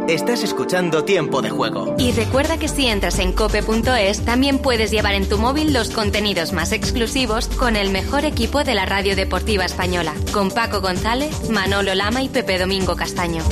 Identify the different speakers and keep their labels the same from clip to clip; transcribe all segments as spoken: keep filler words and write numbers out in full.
Speaker 1: Estás escuchando Tiempo de Juego.
Speaker 2: Y recuerda que si entras en cope punto es, también puedes llevar en tu móvil los contenidos más exclusivos con el mejor equipo de la radio deportiva española, con Paco González, Manolo Lama y Pepe Domingo Castaño.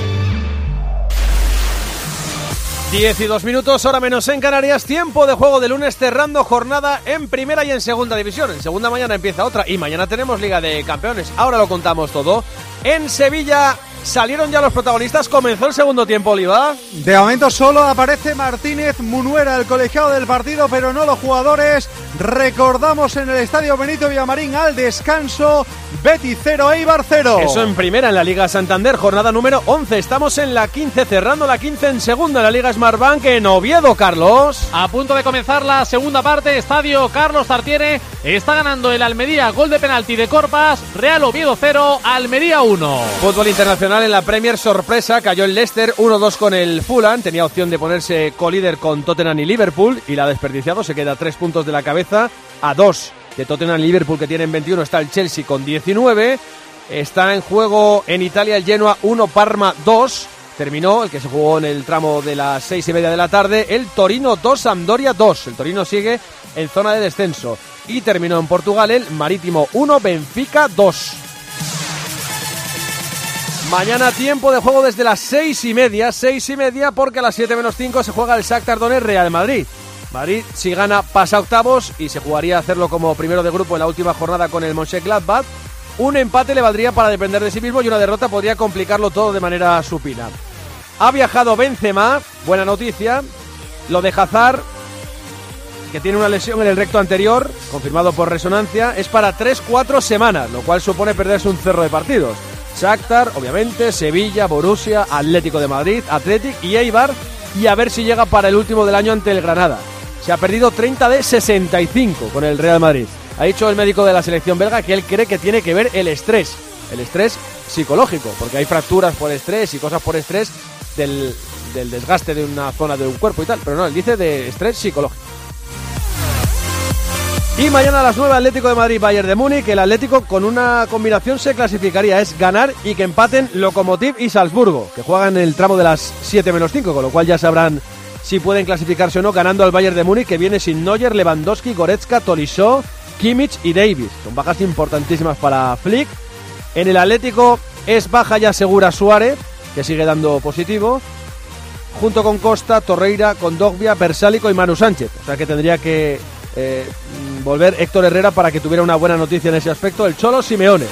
Speaker 3: diez y dos minutos, hora menos en Canarias. Tiempo de Juego de lunes, cerrando jornada en primera y en segunda división. En segunda mañana empieza otra y mañana tenemos Liga de Campeones. Ahora lo contamos todo. En Sevilla salieron ya los protagonistas. Comenzó el segundo tiempo, Oliva.
Speaker 4: De momento solo aparece Martínez Munuera, el colegiado del partido, pero no los jugadores. Recordamos en el estadio Benito Villamarín al descanso, Betis cero, Eibar cero.
Speaker 3: Eso en primera en la Liga Santander, jornada número once. Estamos en la quince, cerrando la quince en segunda en la Liga Smartbank en Oviedo, Carlos.
Speaker 5: A punto de comenzar la segunda parte, estadio Carlos Tartiere. Está ganando el Almería, gol de penalti de Corpas. Real Oviedo cero, Almería uno.
Speaker 3: Fútbol internacional en la Premier, sorpresa, cayó el Leicester uno dos con el Fulham. Tenía opción de ponerse colíder con Tottenham y Liverpool y la ha desperdiciado. Se queda a tres puntos de la cabeza, a dos de Tottenham y Liverpool, que tienen veintiuno. Está el Chelsea con diecinueve. Está en juego en Italia el Genoa uno, Parma dos. Terminó el que se jugó en el tramo de las seis y media de la tarde. El Torino dos, Sampdoria dos. El Torino sigue en zona de descenso. Y terminó en Portugal el Marítimo uno, Benfica dos. Mañana tiempo de juego desde las seis y media, seis y media, porque a las siete menos cinco se juega el Shakhtar Donetsk Real Madrid. Madrid, si gana, pasa a octavos y se jugaría a hacerlo como primero de grupo en la última jornada con el Mönchengladbach. Un empate le valdría para depender de sí mismo y una derrota podría complicarlo todo de manera supina. Ha viajado Benzema, buena noticia. Lo de Hazard, que tiene una lesión en el recto anterior, confirmado por resonancia, es para tres cuatro semanas, lo cual supone perderse un cerro de partidos. Shakhtar, obviamente, Sevilla, Borussia, Atlético de Madrid, Athletic y Eibar, y a ver si llega para el último del año ante el Granada. Se ha perdido treinta de sesenta y cinco con el Real Madrid. Ha dicho el médico de la selección belga que él cree que tiene que ver el estrés, el estrés psicológico, porque hay fracturas por estrés y cosas por estrés del, del desgaste de una zona de un cuerpo y tal, pero no, él dice de estrés psicológico. Y mañana a las nueve, Atlético de Madrid, Bayern de Múnich. El Atlético con una combinación se clasificaría, es ganar y que empaten Lokomotiv y Salzburgo, que juegan en el tramo de las siete menos cinco, con lo cual ya sabrán si pueden clasificarse o no, ganando al Bayern de Múnich, que viene sin Neuer, Lewandowski, Goretzka, Tolisso, Kimmich y Davis. Son bajas importantísimas para Flick. En el Atlético es baja ya segura Suárez, que sigue dando positivo, junto con Costa, Torreira, Kondogbia, Bersálico y Manu Sánchez. O sea que tendría que eh, volver Héctor Herrera para que tuviera una buena noticia en ese aspecto el Cholo Simeone.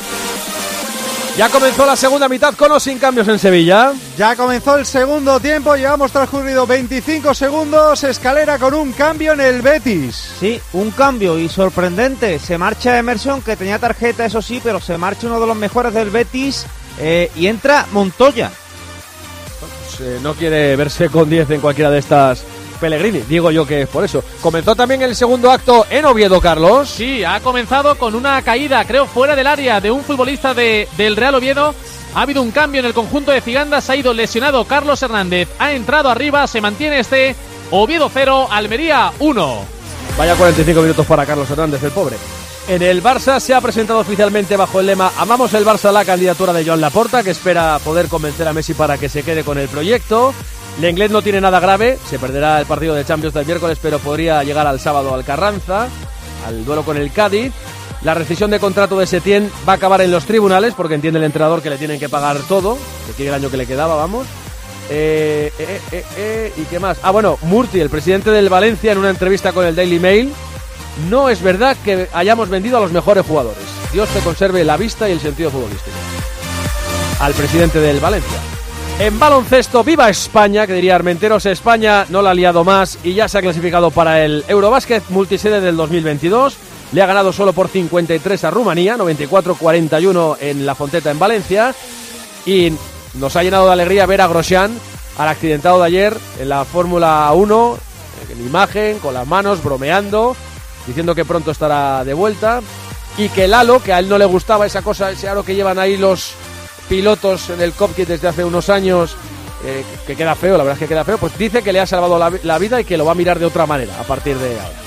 Speaker 3: Ya comenzó la segunda mitad con o sin cambios en Sevilla.
Speaker 4: Ya comenzó el segundo tiempo, llevamos transcurrido veinticinco segundos. Escalera con un cambio en el Betis.
Speaker 6: Sí, un cambio y sorprendente. Se marcha Emerson, que tenía tarjeta, eso sí, pero se marcha uno de los mejores del Betis eh, y entra Montoya.
Speaker 3: Pues, eh, no quiere verse con diez en cualquiera de estas Pellegrini, digo yo que es por eso. Comenzó también el segundo acto en Oviedo, Carlos.
Speaker 5: Sí, ha comenzado con una caída, creo, fuera del área de un futbolista de, del Real Oviedo. Ha habido un cambio en el conjunto de Cigandas, ha ido lesionado Carlos Hernández, ha entrado arriba, se mantiene este Oviedo cero, Almería uno.
Speaker 3: Vaya cuarenta y cinco minutos para Carlos Hernández, el pobre. En el Barça se ha presentado oficialmente bajo el lema Amamos el Barça la candidatura de Joan Laporta, que espera poder convencer a Messi para que se quede con el proyecto. Lenglet no tiene nada grave, se perderá el partido de Champions del miércoles, pero podría llegar al sábado al Carranza, al duelo con el Cádiz. La rescisión de contrato de Setién va a acabar en los tribunales, porque entiende el entrenador que le tienen que pagar todo, que quiere el año que le quedaba, vamos. Eh, eh, eh, eh, ¿Y qué más? Ah, bueno, Murti, el presidente del Valencia, en una entrevista con el Daily Mail: no es verdad que hayamos vendido a los mejores jugadores. Dios te conserve la vista y el sentido futbolístico. Al presidente del Valencia. En baloncesto, ¡viva España! Que diría Armenteros. España no la ha liado más y ya se ha clasificado para el Eurobásquet multisede del dos mil veintidós. Le ha ganado solo por cincuenta y tres a Rumanía, noventa y cuatro cuarenta y uno en La Fonteta, en Valencia. Y nos ha llenado de alegría ver a Grosjean, al accidentado de ayer en la Fórmula uno, en imagen, con las manos, bromeando, diciendo que pronto estará de vuelta. Y que Lalo, que a él no le gustaba esa cosa, ese aro que llevan ahí los pilotos en el cockpit desde hace unos años, eh, que queda feo, la verdad es que queda feo, pues dice que le ha salvado la, la vida y que lo va a mirar de otra manera a partir de ahora.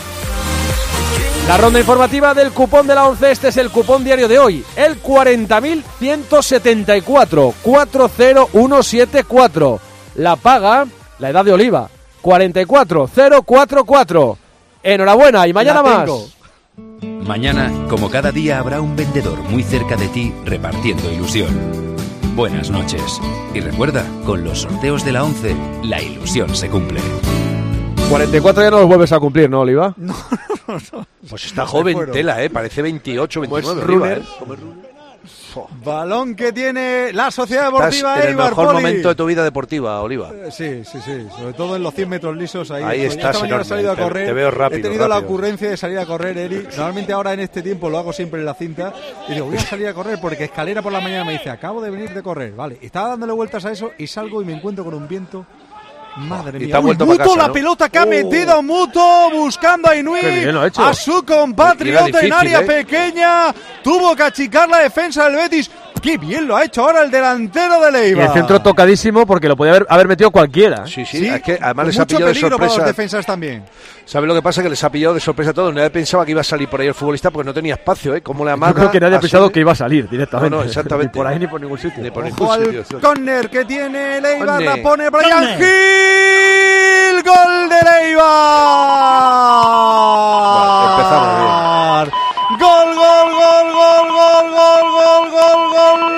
Speaker 3: La ronda informativa del cupón de la once, este es el cupón diario de hoy, el cuarenta mil ciento setenta y cuatro, cuatro cero uno siete cuatro, la paga la edad de Oliva. cuarenta y cuatro mil cuarenta y cuatro. Enhorabuena y mañana más.
Speaker 7: Mañana, como cada día, habrá un vendedor muy cerca de ti repartiendo ilusión. Buenas noches. Y recuerda, con los sorteos de la once, la ilusión se cumple.
Speaker 3: cuarenta y cuatro ya no los vuelves a cumplir, ¿no, Oliva?
Speaker 8: No, no, no. Pues está joven tela, ¿eh? Parece veintiocho, veintinueve.
Speaker 3: Pues Runner.
Speaker 8: Oliva, ¿eh?
Speaker 4: Balón que tiene la Sociedad Deportiva
Speaker 8: estás en
Speaker 4: Eibar,
Speaker 8: el mejor
Speaker 4: Poli.
Speaker 8: momento de tu vida deportiva, Oliva.
Speaker 4: Eh, sí, sí, sí. Sobre todo en los cien metros lisos. Ahí,
Speaker 8: ahí estás
Speaker 4: esta mañana he salido a
Speaker 8: te,
Speaker 4: correr.
Speaker 8: te veo rápido.
Speaker 4: He tenido
Speaker 8: rápido.
Speaker 4: la ocurrencia de salir a correr, Eri. Normalmente ahora en este tiempo lo hago siempre en la cinta. Y digo, voy a salir a correr porque Escalera por la mañana me dice, acabo de venir de correr. Vale, estaba dándole vueltas a eso y salgo y me encuentro con un viento. Madre mía, Uy, Muto, casa, la ¿no? pelota que ha oh. metido Muto, buscando a Inui, a su compatriota en área ¿eh? pequeña, tuvo que achicar la defensa del Betis. ¡Qué bien lo ha hecho ahora el delantero de Leiva!
Speaker 3: Y el centro tocadísimo porque lo podía haber, haber metido cualquiera.
Speaker 8: Sí, sí, sí, es que además les ha pillado de sorpresa.
Speaker 4: Para los defensas también.
Speaker 8: ¿Sabes lo que pasa? Que les ha pillado de sorpresa a todos. Nadie pensaba que iba a salir por ahí el futbolista porque no tenía espacio, ¿eh? Como le amaga.
Speaker 3: Yo creo que nadie ha pensado que iba a salir directamente.
Speaker 8: No, no, exactamente.
Speaker 3: Ni por ahí ni por ningún sitio.
Speaker 8: Ni por
Speaker 4: Ojo
Speaker 8: ningún
Speaker 4: al
Speaker 8: sitio.
Speaker 4: córner que tiene Leiva, la pone Brian Gil. ¡Gol de Leiva!
Speaker 8: Vale, empezamos bien.
Speaker 4: Gol, gol, gol, gol, gol, gol, gol, gol, gol.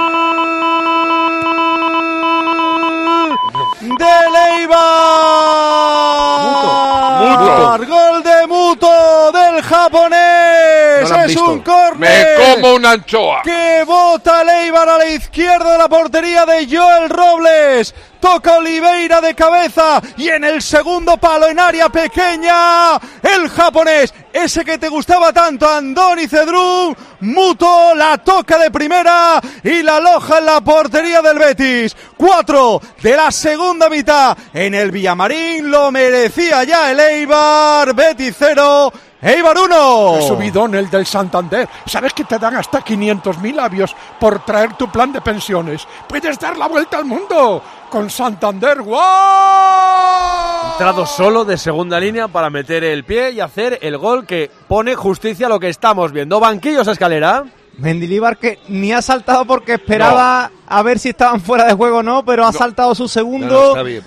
Speaker 4: De Leiva.
Speaker 8: Muto.
Speaker 4: Muto. Gol de Muto del japonés.
Speaker 8: No
Speaker 4: es
Speaker 8: visto.
Speaker 4: un córner.
Speaker 9: Me como una anchoa.
Speaker 4: Que bota Leiva a la izquierda de la portería de Joel Robles. Toca Oliveira de cabeza y en el segundo palo en área pequeña el japonés, ese que te gustaba tanto, Andoni Cedrún, Muto la toca de primera y la aloja en la portería del Betis. Cuatro de la segunda mitad en el Villamarín, lo merecía ya el Eibar. Betis cero, Eibar uno.
Speaker 9: He subido en el del Santander. ¿Sabes que te dan hasta quinientos mil labios por traer tu plan de pensiones? Puedes dar la vuelta al mundo con Santander. ¡Wow!
Speaker 3: Entrado solo de segunda línea para meter el pie y hacer el gol que pone justicia a lo que estamos viendo. Banquillos a Escalera.
Speaker 6: Mendilibar que ni ha saltado porque esperaba no. a ver si estaban fuera de juego o no, pero ha no. saltado su segundo.
Speaker 8: No, no, está bien.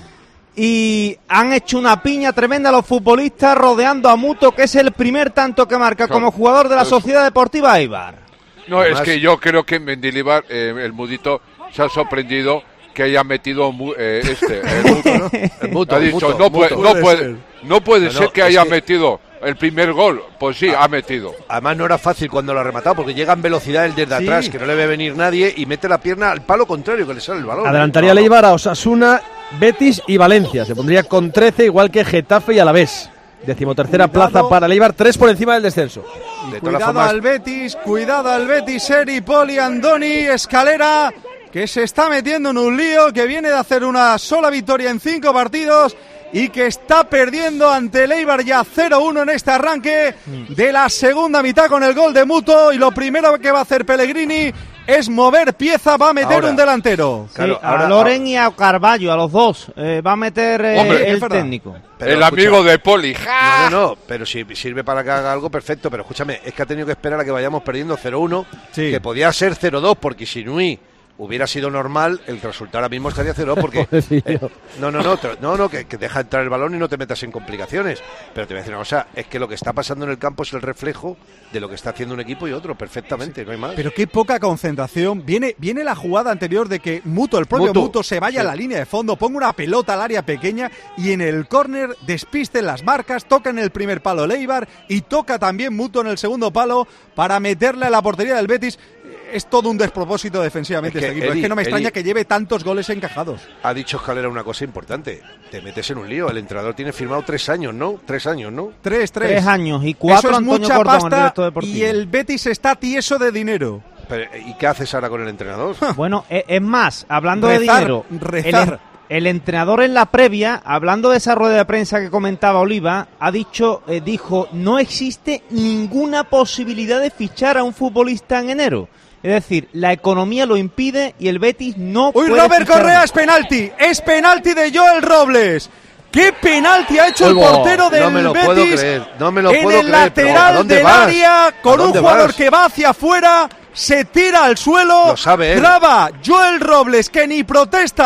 Speaker 6: Y han hecho una piña tremenda los futbolistas rodeando a Muto, que es el primer tanto que marca no. como jugador de la Sociedad Deportiva Eibar.
Speaker 9: No, Además, es que yo creo que Mendilibar, eh, el Mudito, se ha sorprendido que haya metido eh, este, el Muto, ¿no? El Muto, ha dicho, muto, no, puede, muto. no puede, no puede no, ser que haya que... metido el primer gol. Pues sí, ah, ha metido.
Speaker 8: Además no era fácil cuando lo ha rematado, porque llega en velocidad el desde sí. atrás, que no le ve venir nadie, y mete la pierna al palo contrario, que le sale el balón.
Speaker 3: Adelantaría ¿eh? Leibar a Osasuna, Betis y Valencia. Se pondría con trece, igual que Getafe y Alavés. Decimotercera cuidado. Plaza para Leibar, tres por encima del descenso.
Speaker 4: De cuidado formas... al Betis, cuidado al Betis, Eri, Poli, Andoni, Escalera, que se está metiendo en un lío, que viene de hacer una sola victoria en cinco partidos y que está perdiendo ante el Eibar ya cero uno en este arranque de la segunda mitad con el gol de Muto. Y lo primero que va a hacer Pellegrini es mover pieza, va a meter ahora, un delantero.
Speaker 6: Sí, claro, a ahora, Loren y a Carballo, a los dos, eh, va a meter eh, Hombre, el técnico.
Speaker 9: Pero, el escucha, amigo de Poli.
Speaker 8: No, no, no, pero si sirve para que haga algo, perfecto. Pero escúchame, es que ha tenido que esperar a que vayamos perdiendo cero uno, sí. que podía ser cero dos, porque si Nui hubiera sido normal, el resultado ahora mismo estaría cero porque eh, no, no, no, no, no que, que deja entrar el balón y no te metas en complicaciones. Pero te voy a decir una cosa, es que lo que está pasando en el campo es el reflejo de lo que está haciendo un equipo y otro, perfectamente, sí. no hay más.
Speaker 4: Pero qué poca concentración. Viene, viene la jugada anterior de que Muto, el propio Muto, Muto se vaya sí. a la línea de fondo, ponga una pelota al área pequeña y en el córner despisten las marcas, toca en el primer palo Leibar y toca también Muto en el segundo palo para meterle a la portería del Betis. Es todo un despropósito defensivamente es que, este equipo. Eri, es que no me extraña Eri, que lleve tantos goles encajados.
Speaker 8: Ha dicho Escalera una cosa importante. Te metes en un lío. El entrenador tiene firmado tres años, ¿no? Tres años, ¿no?
Speaker 4: Tres, tres.
Speaker 6: Tres años y cuatro.
Speaker 4: Eso es
Speaker 6: Antonio
Speaker 4: mucha
Speaker 6: Cordón,
Speaker 4: pasta
Speaker 6: el
Speaker 4: y el Betis está tieso de dinero.
Speaker 8: Pero, ¿y qué haces ahora con el entrenador?
Speaker 6: Bueno, es más, hablando
Speaker 4: rezar,
Speaker 6: de dinero,
Speaker 4: rezar.
Speaker 6: El, el entrenador en la previa, hablando de esa rueda de prensa que comentaba Oliva, ha dicho, eh, dijo, no existe ninguna posibilidad de fichar a un futbolista en enero. Es decir, la economía lo impide y el Betis no
Speaker 4: Uy,
Speaker 6: puede...
Speaker 4: Uy, Robert Correa es penalti, es penalti de Joel Robles. ¿Qué penalti ha hecho el portero del
Speaker 8: no me lo
Speaker 4: Betis
Speaker 8: puedo creer, no me lo
Speaker 4: en
Speaker 8: puedo
Speaker 4: el
Speaker 8: creer,
Speaker 4: lateral del
Speaker 8: vas?
Speaker 4: área con un jugador
Speaker 8: vas?
Speaker 4: que va hacia afuera, se tira al suelo,
Speaker 8: lo sabe él.
Speaker 4: clava Joel Robles que ni protesta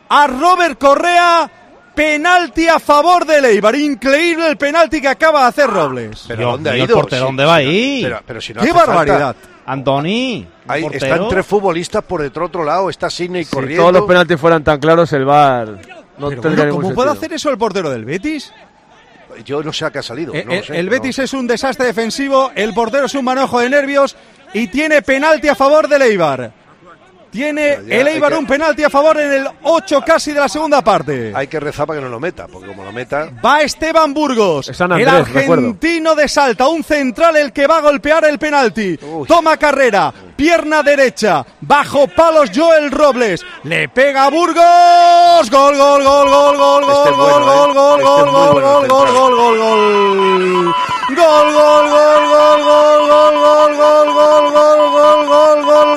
Speaker 4: a Robert Correa. Penalti a favor del Eibar. Increíble el penalti que acaba de hacer Robles.
Speaker 8: ¿Pero
Speaker 6: Dios
Speaker 8: dónde
Speaker 6: mío,
Speaker 8: ha ido?
Speaker 6: el portero,
Speaker 8: Si-
Speaker 6: ¿dónde va
Speaker 8: si no-
Speaker 6: ahí?
Speaker 8: Pero, pero si no
Speaker 4: ¡Qué
Speaker 8: hace falta.
Speaker 4: barbaridad!
Speaker 6: Antoni,
Speaker 8: Ahí
Speaker 6: portero.
Speaker 8: están tres futbolistas por detrás otro lado. Está Sidney
Speaker 3: Si
Speaker 8: corriendo.
Speaker 3: todos los penaltis fueran tan claros, el V A R no
Speaker 4: Pero
Speaker 3: tendría
Speaker 4: bueno,
Speaker 3: ningún
Speaker 4: ¿cómo puede
Speaker 3: sentido.
Speaker 4: hacer eso el portero del Betis?
Speaker 8: Yo no sé a qué ha salido.
Speaker 4: Eh,
Speaker 8: no lo
Speaker 4: el,
Speaker 8: sé,
Speaker 4: el
Speaker 8: no.
Speaker 4: Betis es un desastre defensivo, el portero es un manojo de nervios y tiene penalti a favor del Eibar. Tiene
Speaker 8: Pero ya
Speaker 4: el
Speaker 8: hay
Speaker 4: Eibar
Speaker 8: que-
Speaker 4: un penalti a favor en el ocho casi de la segunda parte.
Speaker 8: Hay que rezar para que no lo meta, porque como lo meta...
Speaker 4: Va Esteban Burgos,
Speaker 3: Es San
Speaker 4: el
Speaker 3: Andrés, recuerdo.
Speaker 4: argentino de Salta, un central el que va a golpear el penalti.
Speaker 8: Uy.
Speaker 4: Toma carrera, pierna derecha, bajo palos Joel Robles, le pega a Burgos, gol, gol, gol, gol, gol,
Speaker 8: Este
Speaker 4: gol,
Speaker 8: es bueno,
Speaker 4: gol,
Speaker 8: ¿eh?
Speaker 4: gol,
Speaker 8: Este
Speaker 4: gol,
Speaker 8: es muy
Speaker 4: gol,
Speaker 8: bueno,
Speaker 4: gol,
Speaker 8: el
Speaker 4: gol,
Speaker 8: central.
Speaker 4: gol, gol, gol. Gol, gol, gol, gol, gol, gol, gol, gol, gol, gol, gol, gol, gol,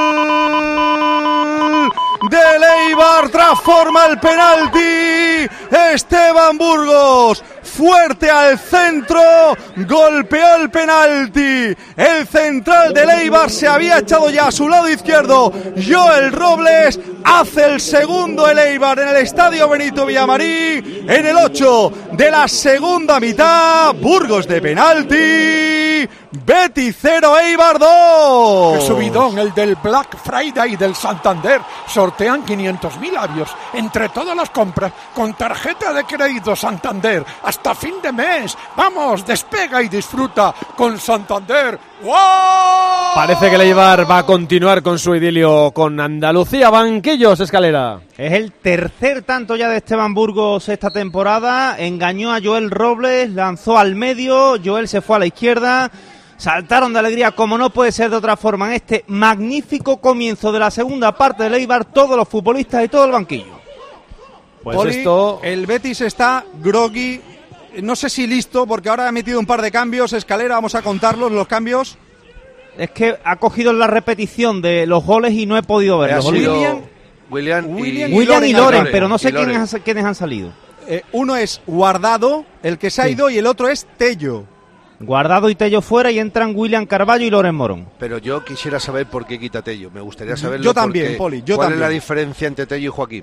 Speaker 4: gol. Del Eibar transforma el penalti. Esteban Burgos, fuerte al centro, golpeó el penalti. El central del Eibar se había echado ya a su lado izquierdo. Joel Robles hace el segundo el Eibar en el estadio Benito Villamarín. En el ocho de la segunda mitad, Burgos de penalti. Betis cero, Eibar dos.
Speaker 10: ¡Qué subidón! El del Black Friday del Santander. Sortean quinientos mil avios entre todas las compras con tarjeta de crédito Santander hasta fin de mes. ¡Vamos, despega y disfruta con Santander! ¡Wow!
Speaker 3: Parece que el Eibar va a continuar con su idilio con Andalucía. Banquillos, Escalera.
Speaker 6: Es el tercer tanto ya de Esteban Burgos esta temporada. Engañó a Joel Robles, lanzó al medio, Joel se fue a la izquierda. Saltaron de alegría, como no puede ser de otra forma, en este magnífico comienzo de la segunda parte del Eibar, todos los futbolistas y todo el banquillo.
Speaker 3: Pues
Speaker 4: Poli,
Speaker 3: esto...
Speaker 4: el Betis está groggy, no sé si listo, porque ahora ha metido un par de cambios. Escalera, vamos a contarlos los cambios.
Speaker 6: Es que ha cogido la repetición de los goles y no he podido
Speaker 8: Ha
Speaker 6: verlos.
Speaker 8: sido
Speaker 4: William-
Speaker 8: William, y-
Speaker 4: William
Speaker 6: William y
Speaker 4: y
Speaker 6: Loren,
Speaker 4: Loren,
Speaker 6: pero no sé
Speaker 8: y Loren.
Speaker 6: quiénes, han- quiénes han salido.
Speaker 4: Eh, uno es Guardado, el que se ha
Speaker 6: Sí.
Speaker 4: ido, y el otro es Tello.
Speaker 6: Guardado y Tello fuera y entran William Carballo y Loren Morón.
Speaker 8: Pero yo quisiera saber por qué quita Tello. Me gustaría saberlo.
Speaker 4: Yo también,
Speaker 8: porque
Speaker 4: Poli, yo
Speaker 8: ¿Cuál
Speaker 4: también.
Speaker 8: es la diferencia entre Tello y Joaquín?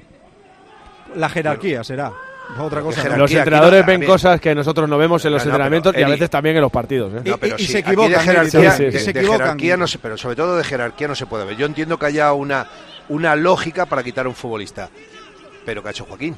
Speaker 4: La jerarquía será. Otra cosa.
Speaker 8: jerarquía.
Speaker 3: Los
Speaker 8: aquí
Speaker 3: entrenadores
Speaker 8: no-
Speaker 3: ven
Speaker 8: bien.
Speaker 3: cosas que nosotros no vemos en los
Speaker 8: No, no,
Speaker 3: entrenamientos
Speaker 8: pero,
Speaker 3: y a
Speaker 8: Eri-
Speaker 3: veces también en los partidos. ¿eh?
Speaker 4: Y-
Speaker 8: No, pero
Speaker 4: y
Speaker 8: sí,
Speaker 4: se
Speaker 8: aquí
Speaker 4: equivocan,
Speaker 8: de jerarquía,
Speaker 3: Eri, sí, sí,
Speaker 8: de-
Speaker 3: sí.
Speaker 4: se
Speaker 8: de
Speaker 4: equivocan.
Speaker 8: jerarquía no sé, pero sobre todo de jerarquía no se puede ver. Yo entiendo que haya una, una lógica para quitar a un futbolista, pero ¿qué ha hecho Joaquín?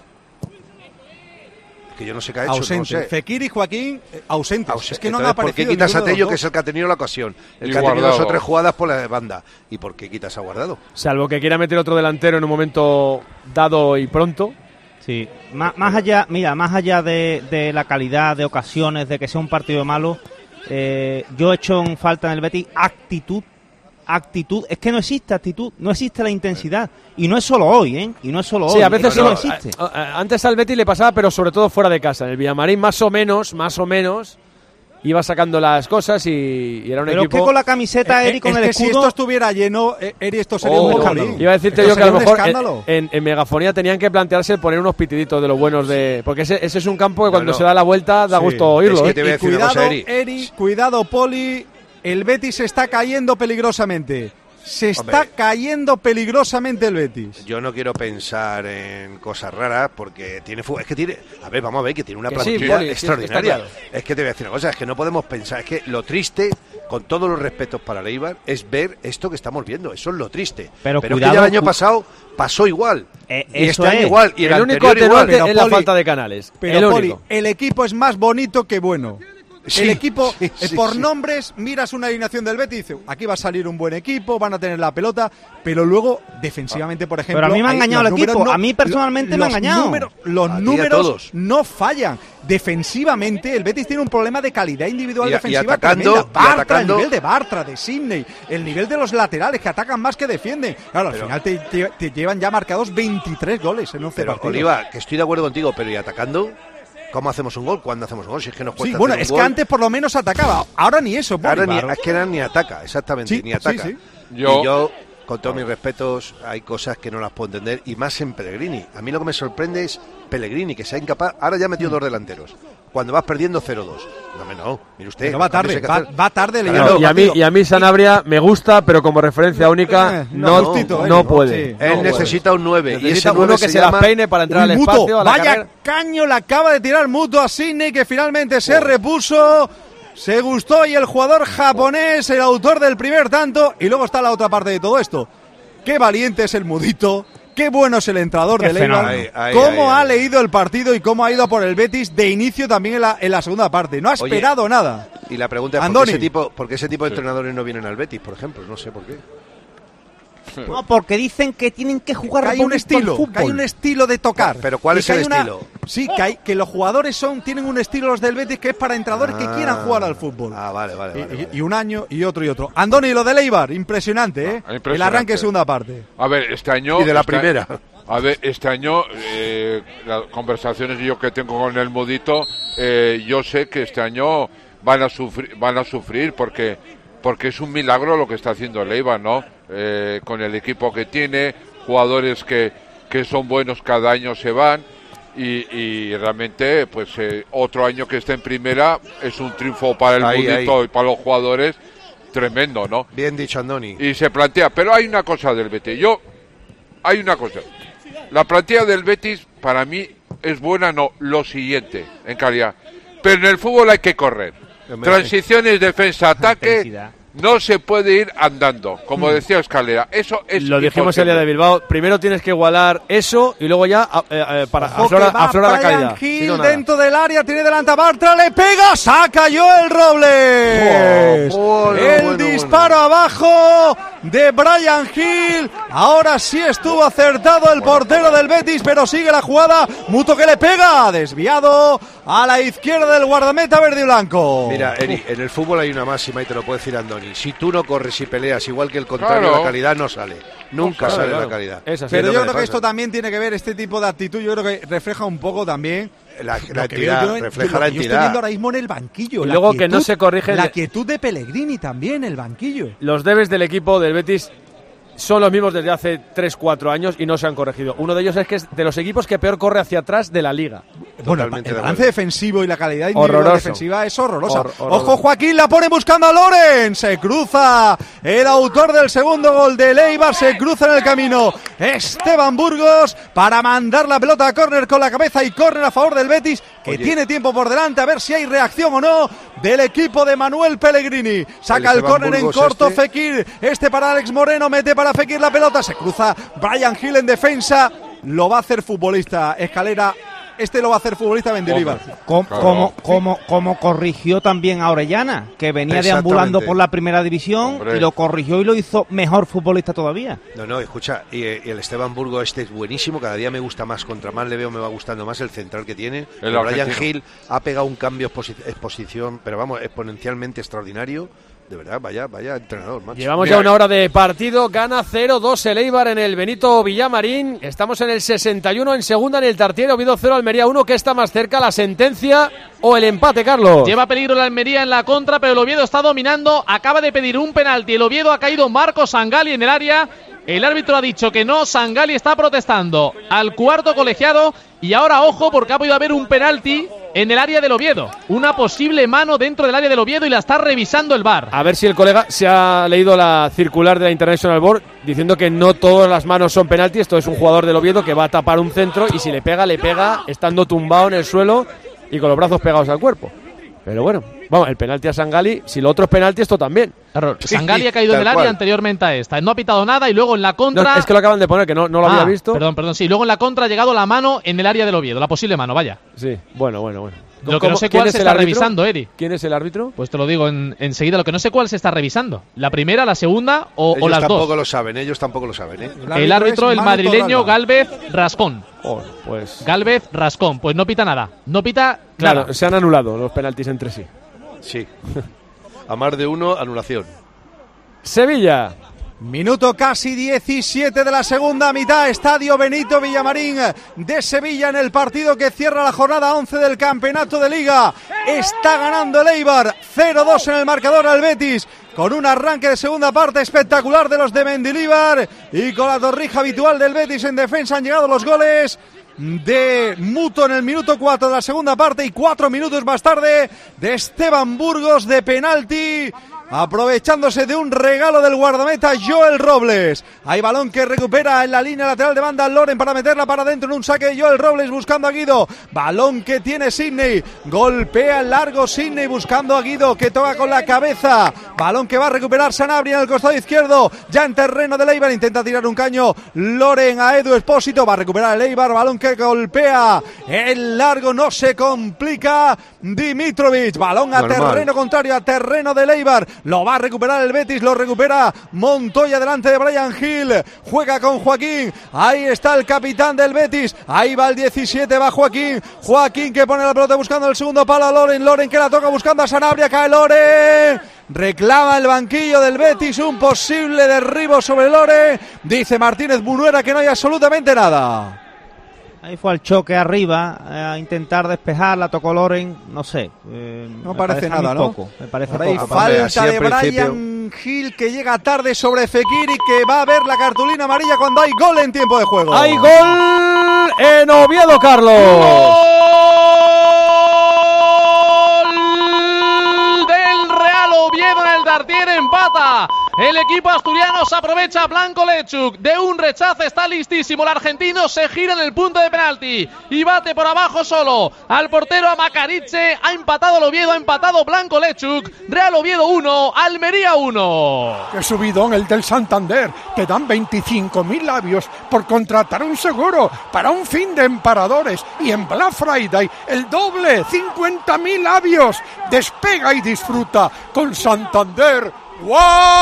Speaker 8: Que yo no sé qué ha hecho,
Speaker 4: Ausente.
Speaker 8: no sé.
Speaker 4: Fekir y Joaquín, eh, ausentes.
Speaker 8: Ausente.
Speaker 4: Es que no han
Speaker 8: Entonces, ¿por qué
Speaker 4: aparecido
Speaker 8: quitas a
Speaker 4: ninguno de
Speaker 8: Tello,
Speaker 4: los
Speaker 8: que es
Speaker 4: dos?
Speaker 8: el que ha tenido la ocasión? El
Speaker 9: Y
Speaker 8: que ha tenido dos o
Speaker 9: Guardado.
Speaker 8: tres jugadas por la banda. ¿Y por qué quitas a Guardado?
Speaker 3: Salvo que quiera meter otro delantero en un momento dado y pronto.
Speaker 6: Sí, más, más allá, mira, más allá de, de la calidad, de ocasiones, de que sea un partido malo, eh, yo he hecho en falta en el Betis actitud, actitud, es que no existe actitud, no existe la intensidad, y no es solo hoy, ¿eh? Y no es solo
Speaker 3: Sí,
Speaker 6: hoy,
Speaker 3: a veces
Speaker 6: es que no
Speaker 3: no,
Speaker 6: existe.
Speaker 3: a- a- antes al Betis le pasaba, pero sobre todo fuera de casa. En el Villamarín más o menos, más o menos, iba sacando las cosas y, y era un
Speaker 6: Pero es
Speaker 3: equipo...
Speaker 6: que con la camiseta,
Speaker 4: Eh,
Speaker 6: Eri, con
Speaker 4: es
Speaker 6: el
Speaker 4: que si
Speaker 6: escudo...
Speaker 4: esto estuviera lleno, eh, Eri, esto sería
Speaker 3: Oh,
Speaker 4: un escándalo.
Speaker 3: iba a decirte
Speaker 4: Esto
Speaker 3: yo que a lo
Speaker 4: sería un
Speaker 3: mejor
Speaker 4: escándalo.
Speaker 3: en, en- en megafonía tenían que plantearse poner unos pitiditos de los buenos de... Porque ese, ese es un campo que cuando
Speaker 8: no.
Speaker 3: se da la vuelta da
Speaker 4: Sí.
Speaker 3: gusto oírlo.
Speaker 8: Es que
Speaker 3: ¿eh?
Speaker 8: te voy a
Speaker 4: Y
Speaker 8: decir una
Speaker 4: cuidado,
Speaker 8: cosa, Eri.
Speaker 4: Eri, cuidado, Poli. El Betis se está cayendo peligrosamente. Se está
Speaker 8: Hombre.
Speaker 4: cayendo peligrosamente el Betis.
Speaker 8: Yo no quiero pensar en cosas raras porque tiene fu- es que tiene, a ver, vamos a ver que tiene una
Speaker 3: Que sí,
Speaker 8: plantilla
Speaker 3: Poli, sí,
Speaker 8: extraordinaria.
Speaker 3: está claro.
Speaker 8: Es que te voy a decir una cosa, es que no podemos pensar, es que lo triste, con todos los respetos para el Eibar, es ver esto que estamos viendo, eso es lo triste.
Speaker 6: Pero
Speaker 8: es
Speaker 6: cuidado,
Speaker 8: que ya el año
Speaker 6: cu-
Speaker 8: pasó pasó igual.
Speaker 6: Eh,
Speaker 8: y
Speaker 6: eso
Speaker 8: este año
Speaker 6: es.
Speaker 8: igual, y el,
Speaker 3: el único
Speaker 8: anterior igual.
Speaker 3: atenuante
Speaker 4: Pero,
Speaker 3: es la
Speaker 4: Poli,
Speaker 3: falta de canales.
Speaker 4: Pero,
Speaker 3: el
Speaker 4: Poli,
Speaker 3: único.
Speaker 4: el equipo es más bonito que bueno.
Speaker 8: Sí,
Speaker 4: el equipo,
Speaker 8: sí,
Speaker 4: eh,
Speaker 8: sí,
Speaker 4: por
Speaker 8: sí.
Speaker 4: nombres, miras una alineación del Betis y dices, aquí va a salir un buen equipo, van a tener la pelota, pero luego, defensivamente, por ejemplo...
Speaker 6: Pero a mí me ha
Speaker 4: hay-
Speaker 6: engañado
Speaker 4: los
Speaker 6: el equipo,
Speaker 4: números
Speaker 6: a mí personalmente me ha
Speaker 4: los
Speaker 6: engañado.
Speaker 4: números- los
Speaker 8: A ti y a
Speaker 4: números
Speaker 8: todos.
Speaker 4: no fallan. Defensivamente, el Betis tiene un problema de calidad individual
Speaker 8: Y a- y
Speaker 4: defensiva
Speaker 8: atacando,
Speaker 4: tremenda.
Speaker 8: y
Speaker 4: Bartra,
Speaker 8: atacando.
Speaker 4: el nivel de Bartra, de Sidney, el nivel de los laterales que atacan más que defienden. Claro, al
Speaker 8: Pero-
Speaker 4: final te, te- te llevan ya marcados veintitrés goles en once
Speaker 8: Pero,
Speaker 4: partidos.
Speaker 8: Oliva, que estoy de acuerdo contigo, pero ¿y atacando? ¿Cómo hacemos un gol? ¿Cuándo hacemos un gol? Si es que nos
Speaker 4: Sí,
Speaker 8: cuesta
Speaker 4: bueno,
Speaker 8: hacer un
Speaker 4: es que
Speaker 8: gol.
Speaker 4: antes por lo menos atacaba. Ahora ni eso, Poli.
Speaker 8: Ahora ni,
Speaker 4: Claro.
Speaker 8: es que ahora ni ataca, exactamente,
Speaker 4: Sí,
Speaker 8: ni
Speaker 4: sí,
Speaker 8: ataca.
Speaker 4: sí.
Speaker 9: Yo-
Speaker 8: Y yo con todos mis respetos, hay cosas que no las puedo entender, y más en Pellegrini. A mí lo que me sorprende es Pellegrini, que sea incapaz. Ahora ya ha metido mm. dos delanteros. Cuando vas perdiendo cero dos. No, me no, mire usted.
Speaker 4: Pero va tarde, va, va tarde.
Speaker 3: Claro, y, a mí, y a mí Sanabria me gusta, pero como referencia única eh, no, no, no, no puede.
Speaker 8: Sí, Él no necesita puede. un nueve.
Speaker 3: Necesita
Speaker 8: y ese
Speaker 3: uno
Speaker 8: nueve
Speaker 3: que
Speaker 8: se,
Speaker 3: se
Speaker 8: llama...
Speaker 3: las peine para entrar al espacio. A la
Speaker 4: Vaya
Speaker 3: carrera.
Speaker 4: caño le acaba de tirar Muto a Sidney, que finalmente se oh. repuso. Se gustó, y el jugador japonés, el autor del primer tanto. Y luego está la otra parte de todo esto. Qué valiente es el Mudito. Qué bueno es el entrenador de Eibar, cómo ha leído el partido y cómo ha ido a por el Betis de inicio también en la, en la segunda parte. No ha esperado
Speaker 8: Oye,
Speaker 4: nada.
Speaker 8: Y la pregunta es, ¿por qué, ese tipo, ¿por qué ese tipo de sí. entrenadores no vienen al Betis, por ejemplo? No sé por qué.
Speaker 6: No, porque dicen que tienen que jugar
Speaker 4: que hay un estilo, que hay un estilo de tocar.
Speaker 8: Pero ¿cuál es el estilo?
Speaker 4: Una, sí, que hay que los jugadores son tienen un estilo los del Betis que es para entrenadores ah, que quieran jugar al fútbol.
Speaker 8: Ah, vale, vale,
Speaker 4: y,
Speaker 8: vale, vale.
Speaker 4: Y un año y otro y otro. Andoni, lo del Eibar, impresionante, ¿eh? Ah, impresionante. El arranque de segunda parte.
Speaker 9: A ver, este año
Speaker 8: y de la
Speaker 9: este,
Speaker 8: primera.
Speaker 9: A ver, este año eh, las conversaciones yo que tengo con el Mudito, eh, yo sé que este año van a sufrir, van a sufrir porque porque es un milagro lo que está haciendo el Eibar, ¿no? Eh, con el equipo que tiene, jugadores que, que son buenos cada año se van y, y realmente pues eh, otro año que esté en primera es un triunfo para el ahí, Mudito ahí. Y para los jugadores tremendo, ¿no?
Speaker 8: Bien dicho, Andoni.
Speaker 9: Y se plantea, pero hay una cosa del Betis, yo, hay una cosa, la plantilla del Betis para mí es buena, no, lo siguiente, en calidad, pero en el fútbol hay que correr, transiciones, defensa, ataque. No se puede ir andando, como decía Escalera. Eso es
Speaker 3: Lo dijimos el día de Bilbao. Primero tienes que igualar eso y luego ya eh, eh, para aflora, aflora la caída.
Speaker 4: Gil no, dentro del área, tiene delante a Bartra, le pega, saca Joel Robles. Oh, bueno, el bueno, disparo bueno. abajo de Bryan Gil. Ahora sí estuvo acertado el portero del Betis, pero sigue la jugada. Muto que le pega, desviado a la izquierda del guardameta verde y blanco.
Speaker 8: Mira, Eri, en el fútbol hay una máxima y te lo puede decir Andoni. Si tú no corres y peleas igual que el contrario, claro. la calidad no sale. Nunca claro, sale claro. la calidad.
Speaker 4: Pero yo creo que esto también tiene que ver, este tipo de actitud, yo creo que refleja un poco también
Speaker 8: la, la entidad, yo, refleja yo, la entidad. Yo estoy
Speaker 4: viendo ahora mismo en el banquillo.
Speaker 3: Y luego
Speaker 4: quietud,
Speaker 3: que no se corrigen.
Speaker 4: La quietud de Pellegrini también, el banquillo.
Speaker 3: Los debes del equipo del Betis son los mismos desde hace tres cuatro años y no se han corregido. Uno de ellos es que es de los equipos que peor corre hacia atrás de la liga.
Speaker 4: Bueno, el, el balance defensivo y la calidad individual defensiva es horrorosa. Hor, Ojo, Joaquín, la pone buscando a Loren. Se cruza el autor del segundo gol de Eibar, se cruza en el camino Esteban Burgos para mandar la pelota a córner con la cabeza y córner a favor del Betis, que Oye. tiene tiempo por delante, a ver si hay reacción o no del equipo de Manuel Pellegrini. Saca el, el córner en corto este. Fekir, este para Alex Moreno, mete para Fekir la pelota, se cruza Bryan Gil en defensa, lo va a hacer futbolista Escalera. Este lo va a hacer futbolista Mendilibar.
Speaker 6: Como, como, como, como corrigió también a Orellana, que venía deambulando por la primera división. Hombre. Y lo corrigió y lo hizo mejor futbolista todavía.
Speaker 8: No, no, escucha, y, y el Esteban Burgo este es buenísimo, cada día me gusta más, contra más le veo me va gustando más el central que tiene. El Bryan Gil ha pegado un cambio de exposición, pero vamos, exponencialmente extraordinario. De verdad, vaya, vaya entrenador, macho.
Speaker 3: Llevamos Mira. ya una hora de partido, gana cero dos el Eibar en el Benito Villamarín. Estamos en el sesenta y uno, en segunda en el Tartiere, Oviedo cero, Almería uno. ¿Qué está más cerca, la sentencia o el empate, Carlos?
Speaker 5: Lleva peligro la Almería en la contra, pero el Oviedo está dominando. Acaba de pedir un penalti. El Oviedo ha caído Marco Sangali en el área. El árbitro ha dicho que no, Sangali está protestando al cuarto colegiado. Y ahora, ojo, porque ha podido haber un penalti en el área del Oviedo. Una posible mano dentro del área del Oviedo y la está revisando el V A R.
Speaker 3: A ver si el colega se ha leído la circular de la International Board diciendo que no todas las manos son penalti. Esto es un jugador del Oviedo que va a tapar un centro y si le pega, le pega estando tumbado en el suelo y con los brazos pegados al cuerpo. Pero bueno, vamos, el penalti a Sangali, si lo otro es penalti, esto también.
Speaker 5: Claro, Sangali ha caído en el área cual. anteriormente a esta. No ha pitado nada y luego en la contra...
Speaker 3: No, es que lo acaban de poner, que no, no lo ah, había visto.
Speaker 5: Perdón, perdón, sí. Luego en la contra ha llegado la mano en el área del Oviedo, la posible mano, vaya.
Speaker 3: Sí, bueno, bueno, bueno.
Speaker 5: Lo que no sé cuál se está árbitro? revisando, Eri.
Speaker 3: ¿Quién es el árbitro?
Speaker 5: Pues te lo digo en, enseguida. Lo que no sé cuál se está revisando. ¿La primera, la segunda o, o las dos?
Speaker 8: Ellos tampoco lo saben, ellos tampoco lo saben, ¿eh?
Speaker 5: El árbitro, el, árbitro, el madrileño Gálvez Rascón.
Speaker 3: Oh, pues...
Speaker 5: Gálvez Rascón. Pues no pita nada. No pita
Speaker 3: Claro,
Speaker 5: nada.
Speaker 3: Se han anulado los penaltis entre sí.
Speaker 8: Sí. A más de uno, anulación.
Speaker 3: Sevilla.
Speaker 4: Minuto casi diecisiete de la segunda mitad, Estadio Benito Villamarín de Sevilla en el partido que cierra la jornada once del campeonato de Liga. Está ganando el Eibar, cero dos en el marcador al Betis, con un arranque de segunda parte espectacular de los de Mendilibar y con la torrija habitual del Betis en defensa han llegado los goles de Muto en el minuto cuatro de la segunda parte y cuatro minutos más tarde de Esteban Burgos de penalti, aprovechándose de un regalo del guardameta Joel Robles. Hay balón que recupera en la línea lateral de banda Loren para meterla para adentro en un saque de Joel Robles buscando a Guido. Balón que tiene Sidney, golpea el largo Sidney buscando a Guido que toca con la cabeza. Balón que va a recuperar Sanabria en el costado izquierdo, ya en terreno de Eibar, intenta tirar un caño Loren a Edu Espósito, va a recuperar el Eibar, balón que golpea el largo, no se complica Dimitrovic, balón a Normal. terreno contrario, a terreno de Eibar. Lo va a recuperar el Betis, lo recupera Montoya delante de Brian Hill, juega con Joaquín, ahí está el capitán del Betis, ahí va el diecisiete, va Joaquín, Joaquín que pone la pelota buscando el segundo palo a Loren, Loren que la toca buscando a Sanabria, cae Loren, reclama el banquillo del Betis un posible derribo sobre Loren, dice Martínez Munuera que no hay absolutamente nada.
Speaker 6: Ahí fue al choque arriba, eh, a intentar despejar, la tocó Loren, no sé. Eh,
Speaker 4: no parece, parece nada, ¿no?
Speaker 6: Poco, me parece
Speaker 4: Ahí
Speaker 6: poco.
Speaker 4: Falta de Brian Hill que llega tarde sobre Fekir y que va a ver la cartulina amarilla cuando hay gol en tiempo de juego.
Speaker 3: ¡Hay gol en Oviedo, Carlos!
Speaker 5: ¡Gol del Real Oviedo en el Dartier! Empata. El equipo asturiano se aprovecha. Blanco Lechuk de un rechazo, está listísimo el argentino, se gira en el punto de penalti y bate por abajo solo al portero a Macariche. Ha empatado el Oviedo, ha empatado Blanco Lechuk. Real Oviedo uno, Almería uno.
Speaker 10: ¡Qué subidón el del Santander! Te dan veinticinco mil labios por contratar un seguro para un fin de emparadores y en Black Friday el doble, cincuenta mil labios. Despega y disfruta con Santander. ¡Wow!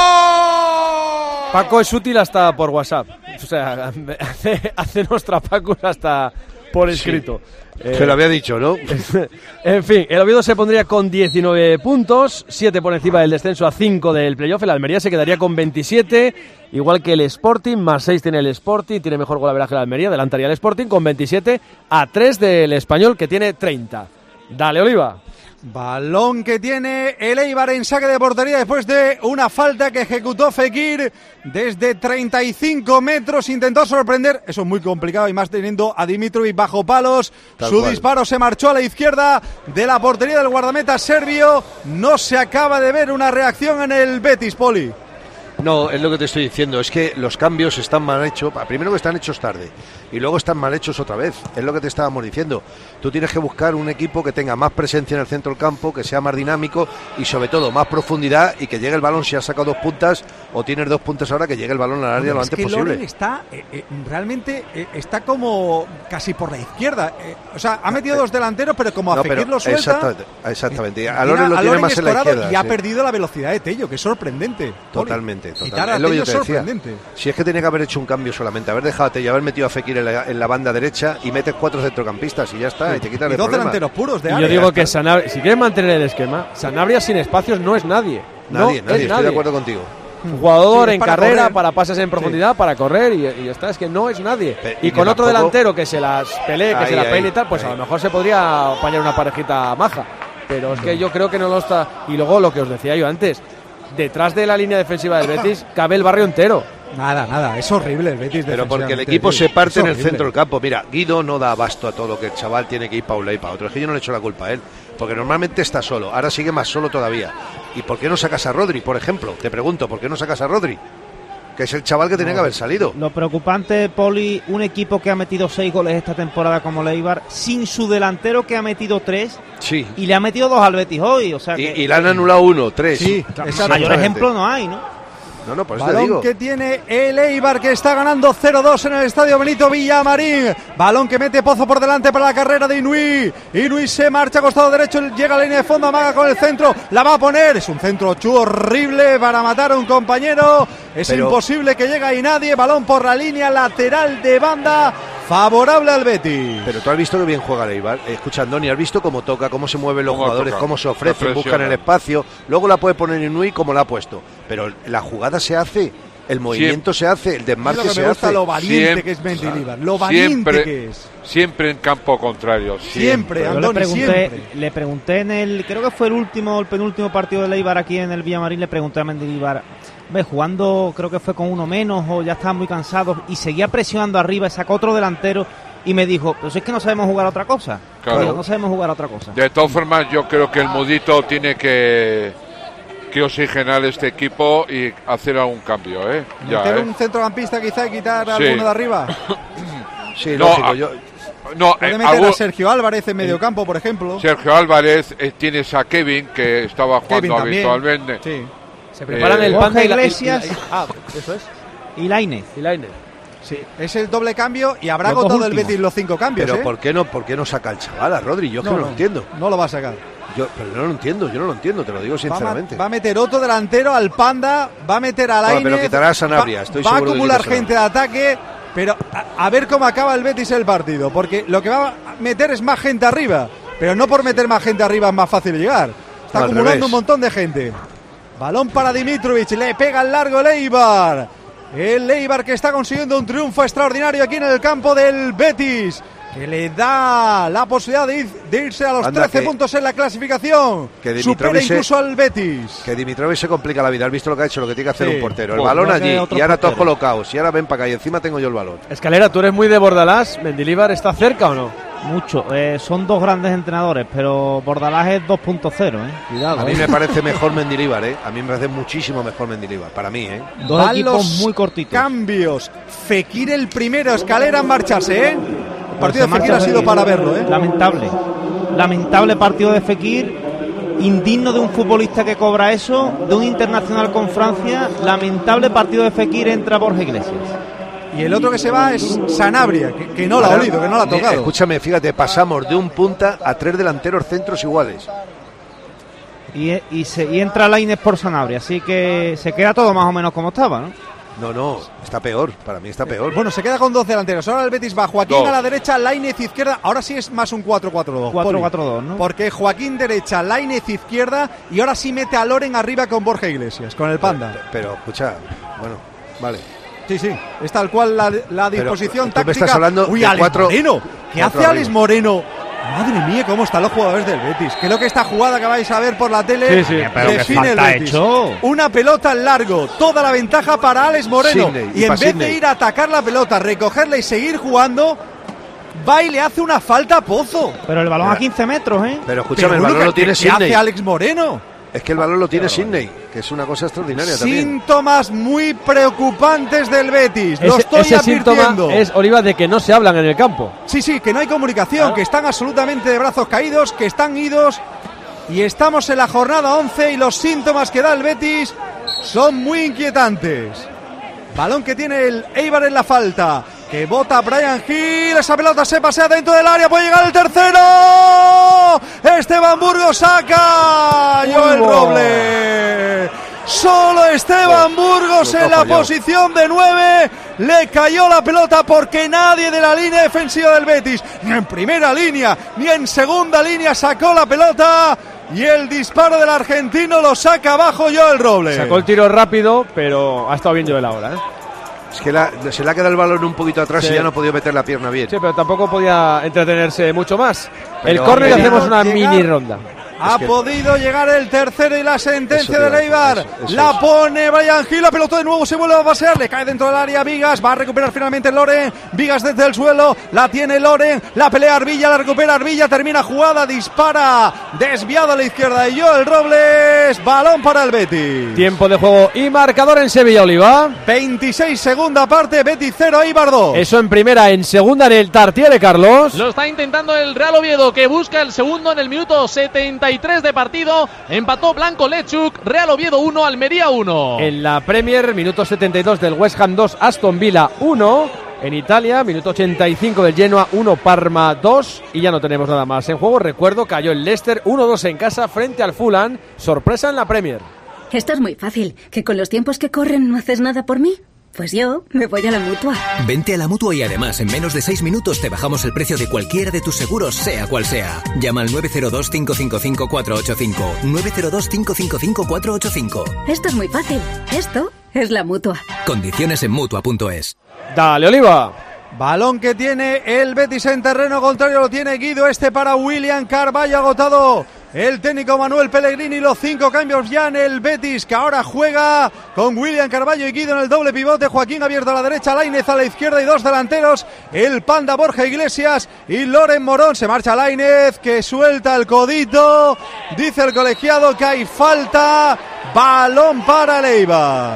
Speaker 3: Paco es útil hasta por WhatsApp. O sea, hace, hace nuestra Paco hasta por escrito.
Speaker 8: Sí. Eh, Se lo había dicho, ¿no?
Speaker 3: En fin, el Oviedo se pondría con diecinueve puntos, siete por encima del descenso a cinco del playoff. El Almería se quedaría con veintisiete, igual que el Sporting, más seis tiene el Sporting, tiene mejor golaveraje el Almería, adelantaría el Sporting con veintisiete a tres del Español, que tiene treinta. Dale, Oliva.
Speaker 4: Balón que tiene el Eibar en saque de portería después de una falta que ejecutó Fekir desde treinta y cinco metros, intentó sorprender, eso es muy complicado y más teniendo a Dimitrovic bajo palos. Tal Su cual. Disparo se marchó a la izquierda de la portería del guardameta serbio, no se acaba de ver una reacción en el Betis, Poli.
Speaker 8: No, es lo que te estoy diciendo, es que los cambios están mal hechos, primero que están hechos tarde y luego están mal hechos otra vez, es lo que te estábamos diciendo. Tú tienes que buscar un equipo que tenga más presencia en el centro del campo, que sea más dinámico y sobre todo más profundidad y que llegue el balón si has sacado dos puntas o tienes dos puntas ahora, que llegue el balón al área no, lo antes
Speaker 4: es que
Speaker 8: posible.
Speaker 4: Loren está, eh, eh, realmente eh, está como casi por la izquierda, eh, o sea, ha metido dos delanteros pero como a no, Fekir lo suelta.
Speaker 8: Exactamente, exactamente. A Loren lo
Speaker 4: a
Speaker 8: tiene
Speaker 4: Loren
Speaker 8: más en la izquierda.
Speaker 4: Y
Speaker 8: sí.
Speaker 4: ha perdido la velocidad de Tello, que es sorprendente.
Speaker 8: Totalmente, totalmente. Es lo que yo te decía. Si es que tenía que haber hecho un cambio solamente, haber dejado a Tello, haber metido a Fekir en la, en la banda derecha y metes cuatro centrocampistas y ya está, sí. y te quitas
Speaker 4: y
Speaker 8: el
Speaker 4: dos
Speaker 8: problema.
Speaker 4: delanteros puros de
Speaker 3: y
Speaker 4: área.
Speaker 3: Yo digo que Sanabria, si quieres mantener el esquema, Sanabria sin espacios no es nadie.
Speaker 8: Nadie,
Speaker 3: no
Speaker 8: nadie,
Speaker 3: es
Speaker 8: estoy
Speaker 3: nadie.
Speaker 8: de acuerdo contigo.
Speaker 3: Un jugador
Speaker 4: sí,
Speaker 3: en
Speaker 4: para
Speaker 3: carrera,
Speaker 4: correr.
Speaker 3: para pases en profundidad, sí. para correr y, y ya está, es que no es nadie.
Speaker 8: Pe
Speaker 3: y, y con otro
Speaker 8: tampoco...
Speaker 3: delantero que se las pelee, que
Speaker 8: ahí,
Speaker 3: se las
Speaker 8: ahí,
Speaker 3: pelee y tal, pues
Speaker 8: ahí.
Speaker 3: a lo mejor se podría apañar una parejita maja. Pero es que yo creo que no lo está. Y luego lo que os decía yo antes, detrás de la línea defensiva del Betis cabe el barrio entero.
Speaker 4: Nada, nada, es horrible el Betis.
Speaker 8: Pero porque el equipo tío, se parte en el centro del campo. Mira, Guido no da abasto a todo lo que el chaval tiene que ir para un lado y para otro. Es que yo no le echo la culpa a él, porque normalmente está solo, ahora sigue más solo todavía. ¿Y por qué no sacas a Rodri, por ejemplo? Te pregunto, ¿por qué no sacas a Rodri? Que es el chaval que tenía no, que haber salido.
Speaker 6: Lo preocupante, Poli, un equipo que ha metido seis goles esta temporada como el Eibar, sin su delantero que ha metido tres,
Speaker 8: sí.
Speaker 6: y le ha metido dos al Betis hoy. O sea
Speaker 8: y,
Speaker 6: que,
Speaker 8: y le han anulado uno, tres.
Speaker 4: Sí,
Speaker 6: mayor ejemplo no hay, ¿no?
Speaker 8: No, no, por eso
Speaker 4: balón
Speaker 8: te digo.
Speaker 4: que tiene el Eibar, que está ganando cero dos en el estadio Benito Villamarín. Balón que mete Pozo por delante para la carrera de Inui. Inui se marcha a costado derecho, llega a la línea de fondo, amaga con el centro, la va a poner. Es un centro chu horrible para matar a un compañero. Es Pero... imposible que llegue ahí nadie. Balón por la línea lateral de banda, favorable al Betis.
Speaker 8: Pero tú has visto que bien juega el Eibar. Escucha, Andoni, has visto cómo toca, cómo se mueven los jugadores, toca? Cómo se ofrecen, buscan el espacio. Luego la puede poner Inui como la ha puesto. Pero la jugada se hace El movimiento
Speaker 9: siempre,
Speaker 8: se hace, el desmarque
Speaker 4: es
Speaker 8: se
Speaker 4: me gusta
Speaker 8: hace.
Speaker 4: Lo valiente
Speaker 9: siempre,
Speaker 4: que es Mendilibar, lo valiente
Speaker 9: siempre,
Speaker 4: que es.
Speaker 9: Siempre en campo contrario.
Speaker 4: Siempre,
Speaker 9: siempre.
Speaker 6: Yo
Speaker 4: Andoni,
Speaker 6: le pregunté,
Speaker 4: siempre.
Speaker 6: le pregunté en el, creo que fue el último, el penúltimo partido de Eibar aquí en el Villamarín, le pregunté a Mendilibar, ve, jugando, creo que fue con uno menos o ya estaban muy cansados y seguía presionando arriba, sacó otro delantero y me dijo, pues es que no sabemos jugar a otra cosa.
Speaker 9: Claro.
Speaker 6: Digo, no sabemos jugar a otra cosa.
Speaker 9: De todas formas, yo creo que el Mudito tiene que, que oxigenar este equipo y hacer algún cambio, ¿eh? Ya,
Speaker 4: Meter
Speaker 9: ¿eh?
Speaker 4: un centrocampista quizá y quitar a
Speaker 9: Sí.
Speaker 4: alguno de arriba.
Speaker 8: Sí,
Speaker 9: No,
Speaker 8: lógico,
Speaker 9: a-
Speaker 8: yo,
Speaker 9: No,
Speaker 4: Puede
Speaker 9: eh,
Speaker 4: meter
Speaker 9: algún-
Speaker 4: a Sergio Álvarez en medio campo, por ejemplo.
Speaker 9: Sergio Álvarez, eh, tienes a Kevin, que estaba jugando
Speaker 4: Kevin también.
Speaker 9: habitualmente.
Speaker 4: Sí.
Speaker 3: Se preparan
Speaker 9: Eh,
Speaker 3: el
Speaker 6: Borja
Speaker 3: Panda y la, y-
Speaker 6: Iglesias.
Speaker 3: y la- ah, eso es.
Speaker 6: Y Lainez.
Speaker 3: Y Lainez.
Speaker 4: Sí, es el doble cambio y habrá
Speaker 6: Los dos
Speaker 4: agotado el
Speaker 6: últimos.
Speaker 4: Betis los cinco cambios.
Speaker 8: pero
Speaker 4: ¿eh?
Speaker 8: ¿por qué no por qué no saca el chaval a Rodri? Yo es que no, lo entiendo.
Speaker 4: No lo va a sacar.
Speaker 8: Yo, pero no lo entiendo, yo no lo entiendo, te lo digo
Speaker 4: Va a,
Speaker 8: sinceramente.
Speaker 4: va a meter otro delantero al Panda, va a meter a
Speaker 8: Bueno,
Speaker 4: Lainez.
Speaker 8: pero quitará a Sanabria,
Speaker 4: va,
Speaker 8: estoy
Speaker 4: va a
Speaker 8: seguro de que
Speaker 4: acumular
Speaker 8: quitará a
Speaker 4: gente de ataque, pero a, a ver cómo acaba el Betis el partido, porque lo que va a meter es más gente arriba, pero no por meter más gente arriba es más fácil llegar. Está
Speaker 8: No, al
Speaker 4: acumulando
Speaker 8: revés.
Speaker 4: un montón de gente. Balón para Dimitrovic, le pega al largo el Eibar. El Eibar que está consiguiendo un triunfo extraordinario aquí en el campo del Betis, que le da la posibilidad de, ir- de irse a los
Speaker 8: Anda,
Speaker 4: trece
Speaker 8: que-
Speaker 4: puntos en la clasificación.
Speaker 8: que Dimitrovic
Speaker 4: Supera
Speaker 8: se-
Speaker 4: incluso al Betis.
Speaker 8: Que Dimitrovic se complica la vida, has visto lo que ha hecho, lo que tiene que hacer
Speaker 4: Sí.
Speaker 8: un portero. El
Speaker 6: Pues
Speaker 8: balón
Speaker 6: no tiene
Speaker 8: allí
Speaker 6: otro
Speaker 8: y ahora todos
Speaker 6: portero.
Speaker 8: colocados. Y ahora ven para acá y encima tengo yo el balón.
Speaker 3: Escalera, ¿tú eres muy de Bordalás? ¿Mendilibar está cerca o no?
Speaker 6: Mucho. Eh, son dos grandes entrenadores, pero Bordalás es dos punto cero, ¿eh? Cuidado.
Speaker 8: A mí
Speaker 6: ¿eh?
Speaker 8: me parece mejor Mendilibar, ¿eh? A mí me parece muchísimo mejor Mendilibar, para mí, ¿eh?
Speaker 6: Dos
Speaker 4: Van
Speaker 6: equipos
Speaker 4: los
Speaker 6: muy cortitos.
Speaker 4: Cambios. Fekir el primero, Escalera en marcharse, ¿eh? El
Speaker 6: Pues
Speaker 4: partido
Speaker 6: se
Speaker 4: de Fekir
Speaker 6: marcha
Speaker 4: ha sido
Speaker 6: Fekir.
Speaker 4: para verlo, ¿eh?
Speaker 6: Lamentable. Lamentable partido de Fekir. Indigno de un futbolista que cobra eso, de un internacional con Francia. Lamentable partido de Fekir, entra Borja Iglesias.
Speaker 4: Y el otro que se va es Sanabria, que, que no la ha
Speaker 8: Ahora,
Speaker 4: olido, que no la ha
Speaker 8: ni-
Speaker 4: tocado.
Speaker 8: Escúchame, fíjate, pasamos de un punta a tres delanteros centros iguales.
Speaker 6: Y, y, se, y entra Lainez por Sanabria. Así que se queda todo más o menos como estaba, ¿no?
Speaker 8: No, no, está peor, para mí está peor.
Speaker 4: Bueno, se queda con dos delanteros. Ahora el Betis va Joaquín
Speaker 9: Dos.
Speaker 4: a la derecha, Lainez izquierda. Ahora sí es más un cuatro cuatro dos.
Speaker 6: cuatro
Speaker 4: Poli.
Speaker 6: cuatro dos, ¿no?
Speaker 4: Porque Joaquín derecha, Lainez izquierda y ahora sí mete a Loren arriba con Borja Iglesias, con el Panda.
Speaker 8: Pero, escucha, bueno, vale.
Speaker 4: Sí, sí, es tal cual la, la disposición
Speaker 8: tú me
Speaker 4: táctica.
Speaker 8: estás hablando
Speaker 4: Uy,
Speaker 8: de
Speaker 4: Alex
Speaker 8: cuatro-
Speaker 4: Moreno. ¿Qué
Speaker 8: cuatro
Speaker 4: hace Alex
Speaker 8: arriba.
Speaker 4: Moreno? Madre mía, cómo están los jugadores del Betis. Creo que esta jugada que vais a ver por la tele
Speaker 3: Sí, sí.
Speaker 6: Pero qué
Speaker 4: define el
Speaker 6: falta ha
Speaker 4: Betis.
Speaker 6: hecho.
Speaker 4: Una pelota en largo, toda la ventaja para Alex Moreno.
Speaker 8: Sidney, y
Speaker 4: y en
Speaker 8: pa'
Speaker 4: vez de
Speaker 8: Sidney.
Speaker 4: ir a atacar la pelota, recogerla y seguir jugando, va y le hace una falta a Pozo.
Speaker 6: Pero el balón
Speaker 8: Mira.
Speaker 6: a quince metros, ¿eh?
Speaker 8: Pero escúchame,
Speaker 4: Pero
Speaker 8: el
Speaker 4: bueno,
Speaker 8: balón lo
Speaker 4: ¿qué-
Speaker 8: tiene
Speaker 4: qué hace
Speaker 8: Sidney.
Speaker 4: Alex Moreno?
Speaker 8: Es que el balón lo tiene Sidney, que es una cosa extraordinaria también.
Speaker 4: Síntomas muy preocupantes del Betis. Lo
Speaker 3: Ese,
Speaker 4: estoy
Speaker 3: ese síntoma
Speaker 4: advirtiendo.
Speaker 3: es, Oliva, de que no se hablan en el campo.
Speaker 4: Sí, sí, que no hay comunicación, que están absolutamente de brazos caídos, que están idos. Y estamos en la jornada once y los síntomas que da el Betis son muy inquietantes. Balón que tiene el Eibar en la falta, que bota Brian Hill. Esa pelota se pasea dentro del área, puede llegar el tercero. Esteban Burgos saca. Joel
Speaker 3: Uy,
Speaker 4: Robles. Solo Esteban Burgos
Speaker 8: lo que ha
Speaker 4: en la
Speaker 8: fallado.
Speaker 4: posición de nueve. Le cayó la pelota porque nadie de la línea defensiva del Betis, ni en primera línea, ni en segunda línea, sacó la pelota. Y el disparo del argentino lo saca abajo Joel Robles.
Speaker 3: Sacó el tiro rápido, pero ha estado bien Joel ahora, ¿eh?
Speaker 8: Es que la- se le ha quedado el balón un poquito atrás
Speaker 3: Sí.
Speaker 8: y ya no ha podido meter la pierna bien.
Speaker 3: Sí, pero tampoco podía entretenerse mucho más. el
Speaker 8: Pero
Speaker 3: córner y
Speaker 8: ha
Speaker 3: hacemos
Speaker 4: podido
Speaker 3: una
Speaker 4: llegar-
Speaker 3: mini ronda.
Speaker 4: Ha
Speaker 8: Es que-
Speaker 4: podido llegar el tercero y la sentencia
Speaker 8: Eso te
Speaker 4: del
Speaker 8: iba a decir,
Speaker 4: Eibar.
Speaker 8: eso- eso
Speaker 4: La
Speaker 8: es.
Speaker 4: pone Brian Hill, la pelota de nuevo se vuelve a pasear, le cae dentro del área Vigas, va a recuperar finalmente Loren. Vigas desde el suelo, la tiene Loren, la pelea Arvilla, la recupera Arvilla, termina jugada, dispara, desviado a la izquierda de Joel Robles, balón para el Betis.
Speaker 3: Tiempo de juego y marcador en Sevilla, Oliva.
Speaker 4: veintiséis segunda parte, Betis cero, Eibar dos.
Speaker 3: Eso en primera, en segunda en el Tartiere, Carlos.
Speaker 5: Lo está intentando el Real Oviedo, que busca el segundo en el minuto setenta y tres de partido. Empató Blanco Lechuk, Real Oviedo uno, Almería uno.
Speaker 3: En la Premier, minuto setenta y dos del West Ham dos, Aston Villa uno. En Italia, minuto ochenta y cinco del Genoa uno, Parma dos. Y ya no tenemos nada más en juego. Recuerdo, cayó el Leicester uno dos en casa frente al Fulham. Sorpresa en la Premier.
Speaker 11: Esto es muy fácil. ¿Que con los tiempos que corren no haces nada por mí? Pues yo me voy a la Mutua.
Speaker 1: Vente a la Mutua y además en menos de seis minutos te bajamos el precio de cualquiera de tus seguros, sea cual sea. Llama al nueve cero dos, cinco cinco cinco, cuatro ocho cinco. nueve cero dos, cinco cinco cinco, cuatro ocho cinco.
Speaker 11: Esto es muy fácil. Esto es la Mutua.
Speaker 1: Condiciones en Mutua punto es.
Speaker 3: Dale, Oliva.
Speaker 4: Balón que tiene el Betis en terreno contrario, lo tiene Guido, este para William Carballo, agotado el técnico Manuel Pellegrini, los cinco cambios ya en el Betis, que ahora juega con William Carballo y Guido en el doble pivote, Joaquín abierto a la derecha, Lainez a la izquierda y dos delanteros, el Panda Borja Iglesias y Loren Morón. Se marcha Lainez, que suelta el codito, dice el colegiado que hay falta, balón para el Eibar.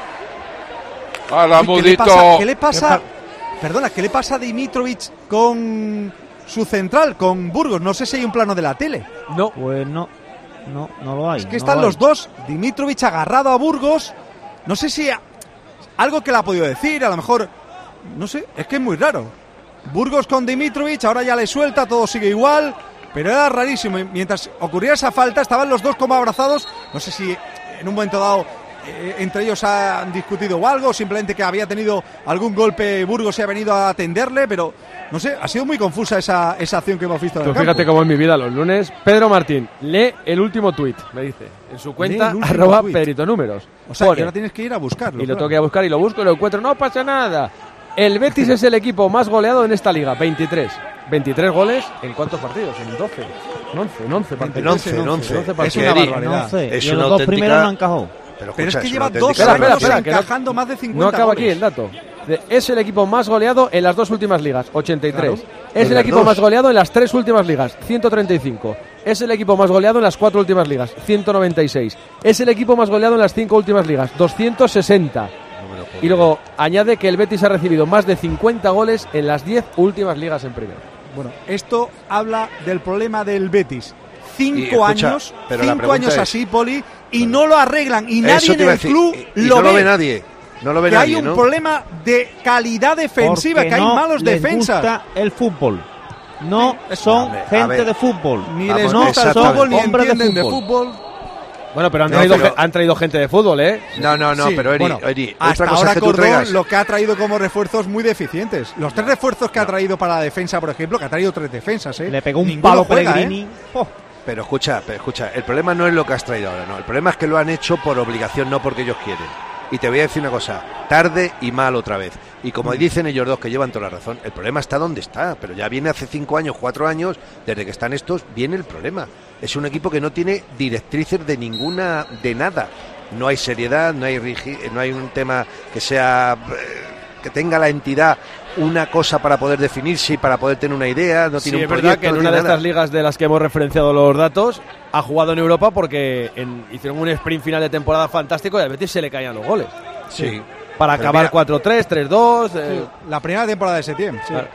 Speaker 9: A la
Speaker 4: Uy, ¿qué le pasa? ¿Qué le pasa? Perdona, ¿qué le pasa a Dimitrovic con su central, con Burgos? No sé si hay un plano de la tele.
Speaker 6: No. Pues no, no, no lo hay.
Speaker 4: Es que no están los dos, Dimitrovic agarrado a Burgos. No sé si a, algo que le ha podido decir, a lo mejor, no sé, es que es muy raro. Burgos con Dimitrovic, ahora ya le suelta, todo sigue igual, pero era rarísimo. Mientras ocurría esa falta, estaban los dos como abrazados. No sé si en un momento dado Eh, entre ellos han discutido o algo, simplemente que había tenido algún golpe Burgos y ha venido a atenderle, pero no sé, ha sido muy confusa esa, esa acción que hemos visto en el campo.
Speaker 3: Fíjate cómo es mi vida los lunes. Pedro Martín, lee el último tuit, me dice, en su cuenta, arroba Pedrito Números.
Speaker 4: O sea, que ahora tienes que ir a buscarlo.
Speaker 3: Y
Speaker 4: claro.
Speaker 3: lo tengo que ir a buscar y lo busco y lo encuentro, no pasa nada. El Betis es el equipo más goleado en esta liga, veintitrés. veintitrés goles en cuántos partidos, en doce, en once, en once partidos.
Speaker 8: En once, en once.
Speaker 3: once partidos.
Speaker 4: Es una barbaridad.
Speaker 6: once.
Speaker 8: Es
Speaker 6: y
Speaker 8: una
Speaker 6: los dos primeros no han encajado.
Speaker 8: Pero,
Speaker 4: pero
Speaker 8: escucha,
Speaker 4: es que
Speaker 8: es
Speaker 4: lleva dos
Speaker 8: auténtica
Speaker 4: años
Speaker 3: espera, espera,
Speaker 4: encajando
Speaker 3: no,
Speaker 4: más de cincuenta
Speaker 3: No acaba
Speaker 4: goles.
Speaker 3: aquí el dato. Es el equipo más goleado en las dos últimas ligas, ochenta y tres.
Speaker 4: Claro.
Speaker 3: Es
Speaker 8: En
Speaker 3: el
Speaker 8: las
Speaker 3: equipo
Speaker 8: dos.
Speaker 3: más goleado en las tres últimas ligas, ciento treinta y cinco. Es el equipo más goleado en las cuatro últimas ligas, ciento noventa y seis. Es el equipo más goleado en las cinco últimas ligas, doscientos sesenta. Y luego añade que el Betis ha recibido más de cincuenta goles en las diez últimas ligas en primera.
Speaker 4: Bueno, esto habla del problema del Betis. Cinco
Speaker 8: Y, escucha,
Speaker 4: años,
Speaker 8: pero la
Speaker 4: cinco
Speaker 8: pregunta
Speaker 4: años
Speaker 8: es-
Speaker 4: así, Poli, y no lo arreglan. Y nadie
Speaker 8: Eso te
Speaker 4: en
Speaker 8: iba a
Speaker 4: el
Speaker 8: decir,
Speaker 4: club
Speaker 8: y, y
Speaker 4: lo
Speaker 8: no
Speaker 4: ve.
Speaker 8: lo ve nadie. No lo ve
Speaker 4: que
Speaker 8: nadie,
Speaker 4: hay un
Speaker 8: ¿no?
Speaker 4: problema de calidad defensiva,
Speaker 6: Porque
Speaker 4: que hay
Speaker 6: no
Speaker 4: malos
Speaker 6: les
Speaker 4: defensas.
Speaker 6: gusta el fútbol. No son
Speaker 8: A ver, a
Speaker 6: gente
Speaker 8: ver.
Speaker 6: de fútbol.
Speaker 4: Ni
Speaker 8: Vamos,
Speaker 4: les gusta el
Speaker 8: exactamente.
Speaker 4: fútbol, ni
Speaker 6: Hombres de
Speaker 4: entienden de
Speaker 6: fútbol.
Speaker 4: fútbol.
Speaker 3: Bueno, pero han,
Speaker 8: No,
Speaker 3: traído,
Speaker 8: pero-
Speaker 3: ge- han traído gente de fútbol, ¿eh?
Speaker 8: No, no, no,
Speaker 4: Sí,
Speaker 8: pero Eri,
Speaker 4: bueno,
Speaker 8: Eri,
Speaker 4: hasta
Speaker 8: otra cosa
Speaker 4: ahora
Speaker 8: es que tú
Speaker 4: Cordón
Speaker 8: traigas.
Speaker 4: lo que ha traído como refuerzos muy deficientes. Los tres refuerzos que ha traído para la defensa, por ejemplo, que ha traído tres defensas, ¿eh?
Speaker 6: Le pegó un
Speaker 4: Ninguno
Speaker 6: palo
Speaker 4: juega,
Speaker 6: Pellegrini.
Speaker 4: ¿eh?
Speaker 6: Oh.
Speaker 8: Pero escucha, pero escucha, el problema no es lo que has traído ahora, no. El problema es que lo han hecho por obligación, no porque ellos quieren. Y te voy a decir una cosa, tarde y mal otra vez. Y como dicen ellos dos, que llevan toda la razón, el problema está donde está, pero ya viene hace cinco años, cuatro años, desde que están estos, viene el problema. Es un equipo que no tiene directrices de ninguna, de nada. No hay seriedad, no hay rigi- no hay un tema que sea, eh, que tenga la entidad una cosa para poder definirse y para poder tener una idea, no
Speaker 3: Sí,
Speaker 8: tiene un
Speaker 3: es verdad
Speaker 8: proyecto,
Speaker 3: que en
Speaker 8: no
Speaker 3: una de
Speaker 8: tiene nada.
Speaker 3: estas ligas de las que hemos referenciado los datos ha jugado en Europa porque en- hicieron un sprint final de temporada fantástico y al Betis se le caían los goles.
Speaker 8: Sí.
Speaker 3: Para
Speaker 8: Pero
Speaker 3: acabar
Speaker 8: mira-
Speaker 3: cuatro tres, tres dos. eh,
Speaker 4: Sí, la primera temporada de Setién. Sí.
Speaker 3: Claro.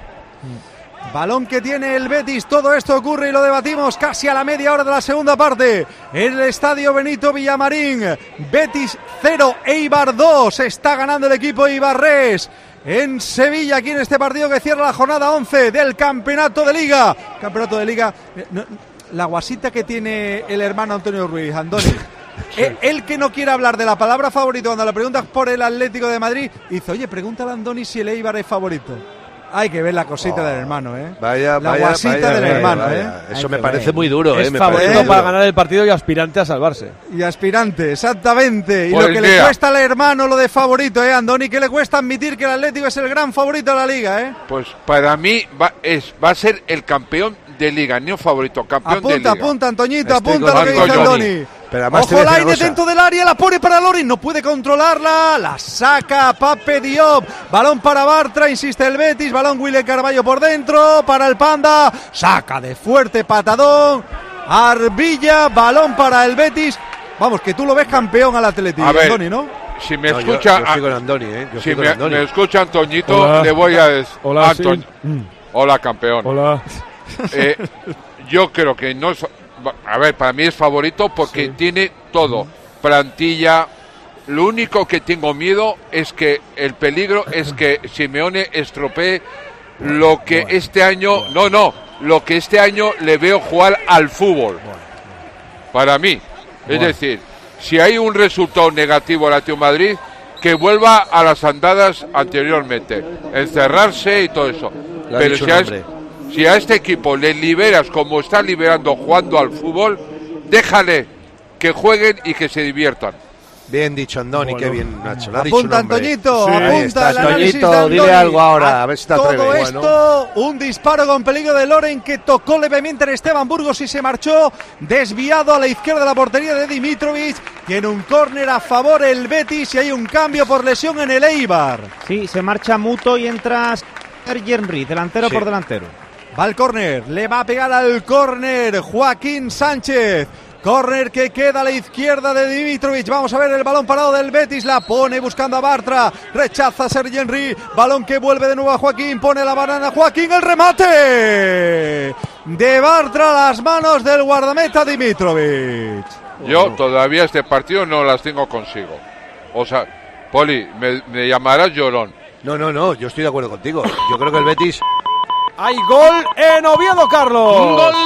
Speaker 4: Balón que tiene el Betis, todo esto ocurre y lo debatimos casi a la media hora de la segunda parte. En el estadio Benito Villamarín, Betis cero, Eibar dos. Está ganando el equipo eibarrés en Sevilla, aquí en este partido que cierra la jornada once del Campeonato de Liga. Campeonato de Liga. eh, no, la guasita que tiene el hermano Antonio Ruiz, Andoni. Él, él que no quiere hablar de la palabra favorito cuando le preguntas por el Atlético de Madrid, dice, oye, pregúntale a Andoni si el Eibar es favorito. Hay que ver la cosita
Speaker 8: Oh,
Speaker 4: del hermano, ¿eh?
Speaker 8: Vaya,
Speaker 4: la
Speaker 8: vaya,
Speaker 4: guasita
Speaker 8: vaya,
Speaker 4: del
Speaker 8: vaya,
Speaker 4: hermano,
Speaker 8: vaya.
Speaker 4: ¿eh?
Speaker 8: Eso
Speaker 6: Hay
Speaker 8: me
Speaker 6: que
Speaker 8: parece
Speaker 6: ver.
Speaker 8: muy duro,
Speaker 3: es
Speaker 8: ¿eh? Me
Speaker 3: favorito
Speaker 8: parece muy
Speaker 3: para
Speaker 8: duro.
Speaker 3: ganar el partido y aspirante a salvarse.
Speaker 4: Y aspirante, exactamente. Y
Speaker 9: Pues
Speaker 4: lo que
Speaker 9: mira.
Speaker 4: le cuesta al hermano lo de favorito, ¿eh, Andoni? Que le cuesta admitir que el Atlético es el gran favorito de la Liga, ¿eh?
Speaker 9: Pues para mí va, es, va a ser el campeón de Liga, no favorito, campeón de
Speaker 4: Apunta,
Speaker 9: Liga.
Speaker 4: apunta, Antoñito,
Speaker 8: Estoy
Speaker 4: apunta lo que
Speaker 9: contigo,
Speaker 4: dice
Speaker 9: Johnny.
Speaker 4: Andoni.
Speaker 8: Pero además te
Speaker 4: Ojo,
Speaker 8: voy a decir una
Speaker 4: Lainez
Speaker 8: cosa.
Speaker 4: dentro del área, la pone para Lorin, no puede controlarla, la saca Pape Diop, balón para Bartra, insiste el Betis, balón William Carballo por dentro, para el Panda, saca de fuerte patadón, Arbilla, balón para el Betis, vamos, que tú lo ves campeón al Atlético,
Speaker 9: A ver,
Speaker 4: Andoni, ¿no?
Speaker 9: Si me
Speaker 8: No, yo-
Speaker 9: escucha,
Speaker 8: yo estoy con Andoni, ¿eh? Yo
Speaker 9: si
Speaker 8: estoy con
Speaker 9: me,
Speaker 8: Andoni.
Speaker 9: me escucha Antoñito,
Speaker 3: Hola.
Speaker 9: le voy a decir,
Speaker 3: Hola, sí.
Speaker 9: Antoñ- hola campeón.
Speaker 3: Hola.
Speaker 9: Eh, yo creo que no es, a ver, para mí es favorito porque tiene todo, plantilla. Lo único que tengo miedo es que el peligro es que Simeone estropee lo que este año, no, no, lo que este año le veo jugar al fútbol. Para mí, es decir, si hay un resultado negativo al Atlético de Madrid, que vuelva a las andadas anteriormente, encerrarse y todo eso.
Speaker 8: Lo ha
Speaker 9: Pero
Speaker 8: dicho
Speaker 9: si
Speaker 8: un
Speaker 9: a,
Speaker 8: hombre.
Speaker 9: es- si a este equipo le liberas como está liberando jugando al fútbol, déjale que jueguen y que se diviertan.
Speaker 8: Bien dicho, Andoni, bueno, qué bien, Nacho. Lo ha
Speaker 4: apunta,
Speaker 8: dicho
Speaker 4: Antoñito,
Speaker 8: sí,
Speaker 4: apunta el análisis
Speaker 8: Antoñito,
Speaker 4: de Andoni.
Speaker 8: dile algo ahora, a ver si te
Speaker 4: Todo
Speaker 8: atreves.
Speaker 4: esto, bueno. Un disparo con peligro de Loren que tocó levemente en Esteban Burgos y se marchó desviado a la izquierda de la portería de Dimitrovic. Tiene un córner a favor el Betis y hay un cambio por lesión en el Eibar.
Speaker 6: Sí, se marcha Muto y entra Sergi Henry, delantero sí. por delantero.
Speaker 4: Va al córner, le va a pegar al córner Joaquín Sánchez. Córner que queda a la izquierda de Dimitrovic. Vamos a ver el balón parado del Betis. La pone buscando a Bartra. Rechaza a Sergi Henry. Balón que vuelve de nuevo a Joaquín. Pone la banana Joaquín. El remate de Bartra a las manos del guardameta Dimitrovic.
Speaker 9: Yo todavía este partido no las tengo consigo. O sea, Poli, me, me llamarás llorón.
Speaker 8: No, no, no. Yo estoy de acuerdo contigo. Yo creo que el Betis...
Speaker 3: ¡Hay gol en Oviedo, Carlos!
Speaker 5: ¡Un gol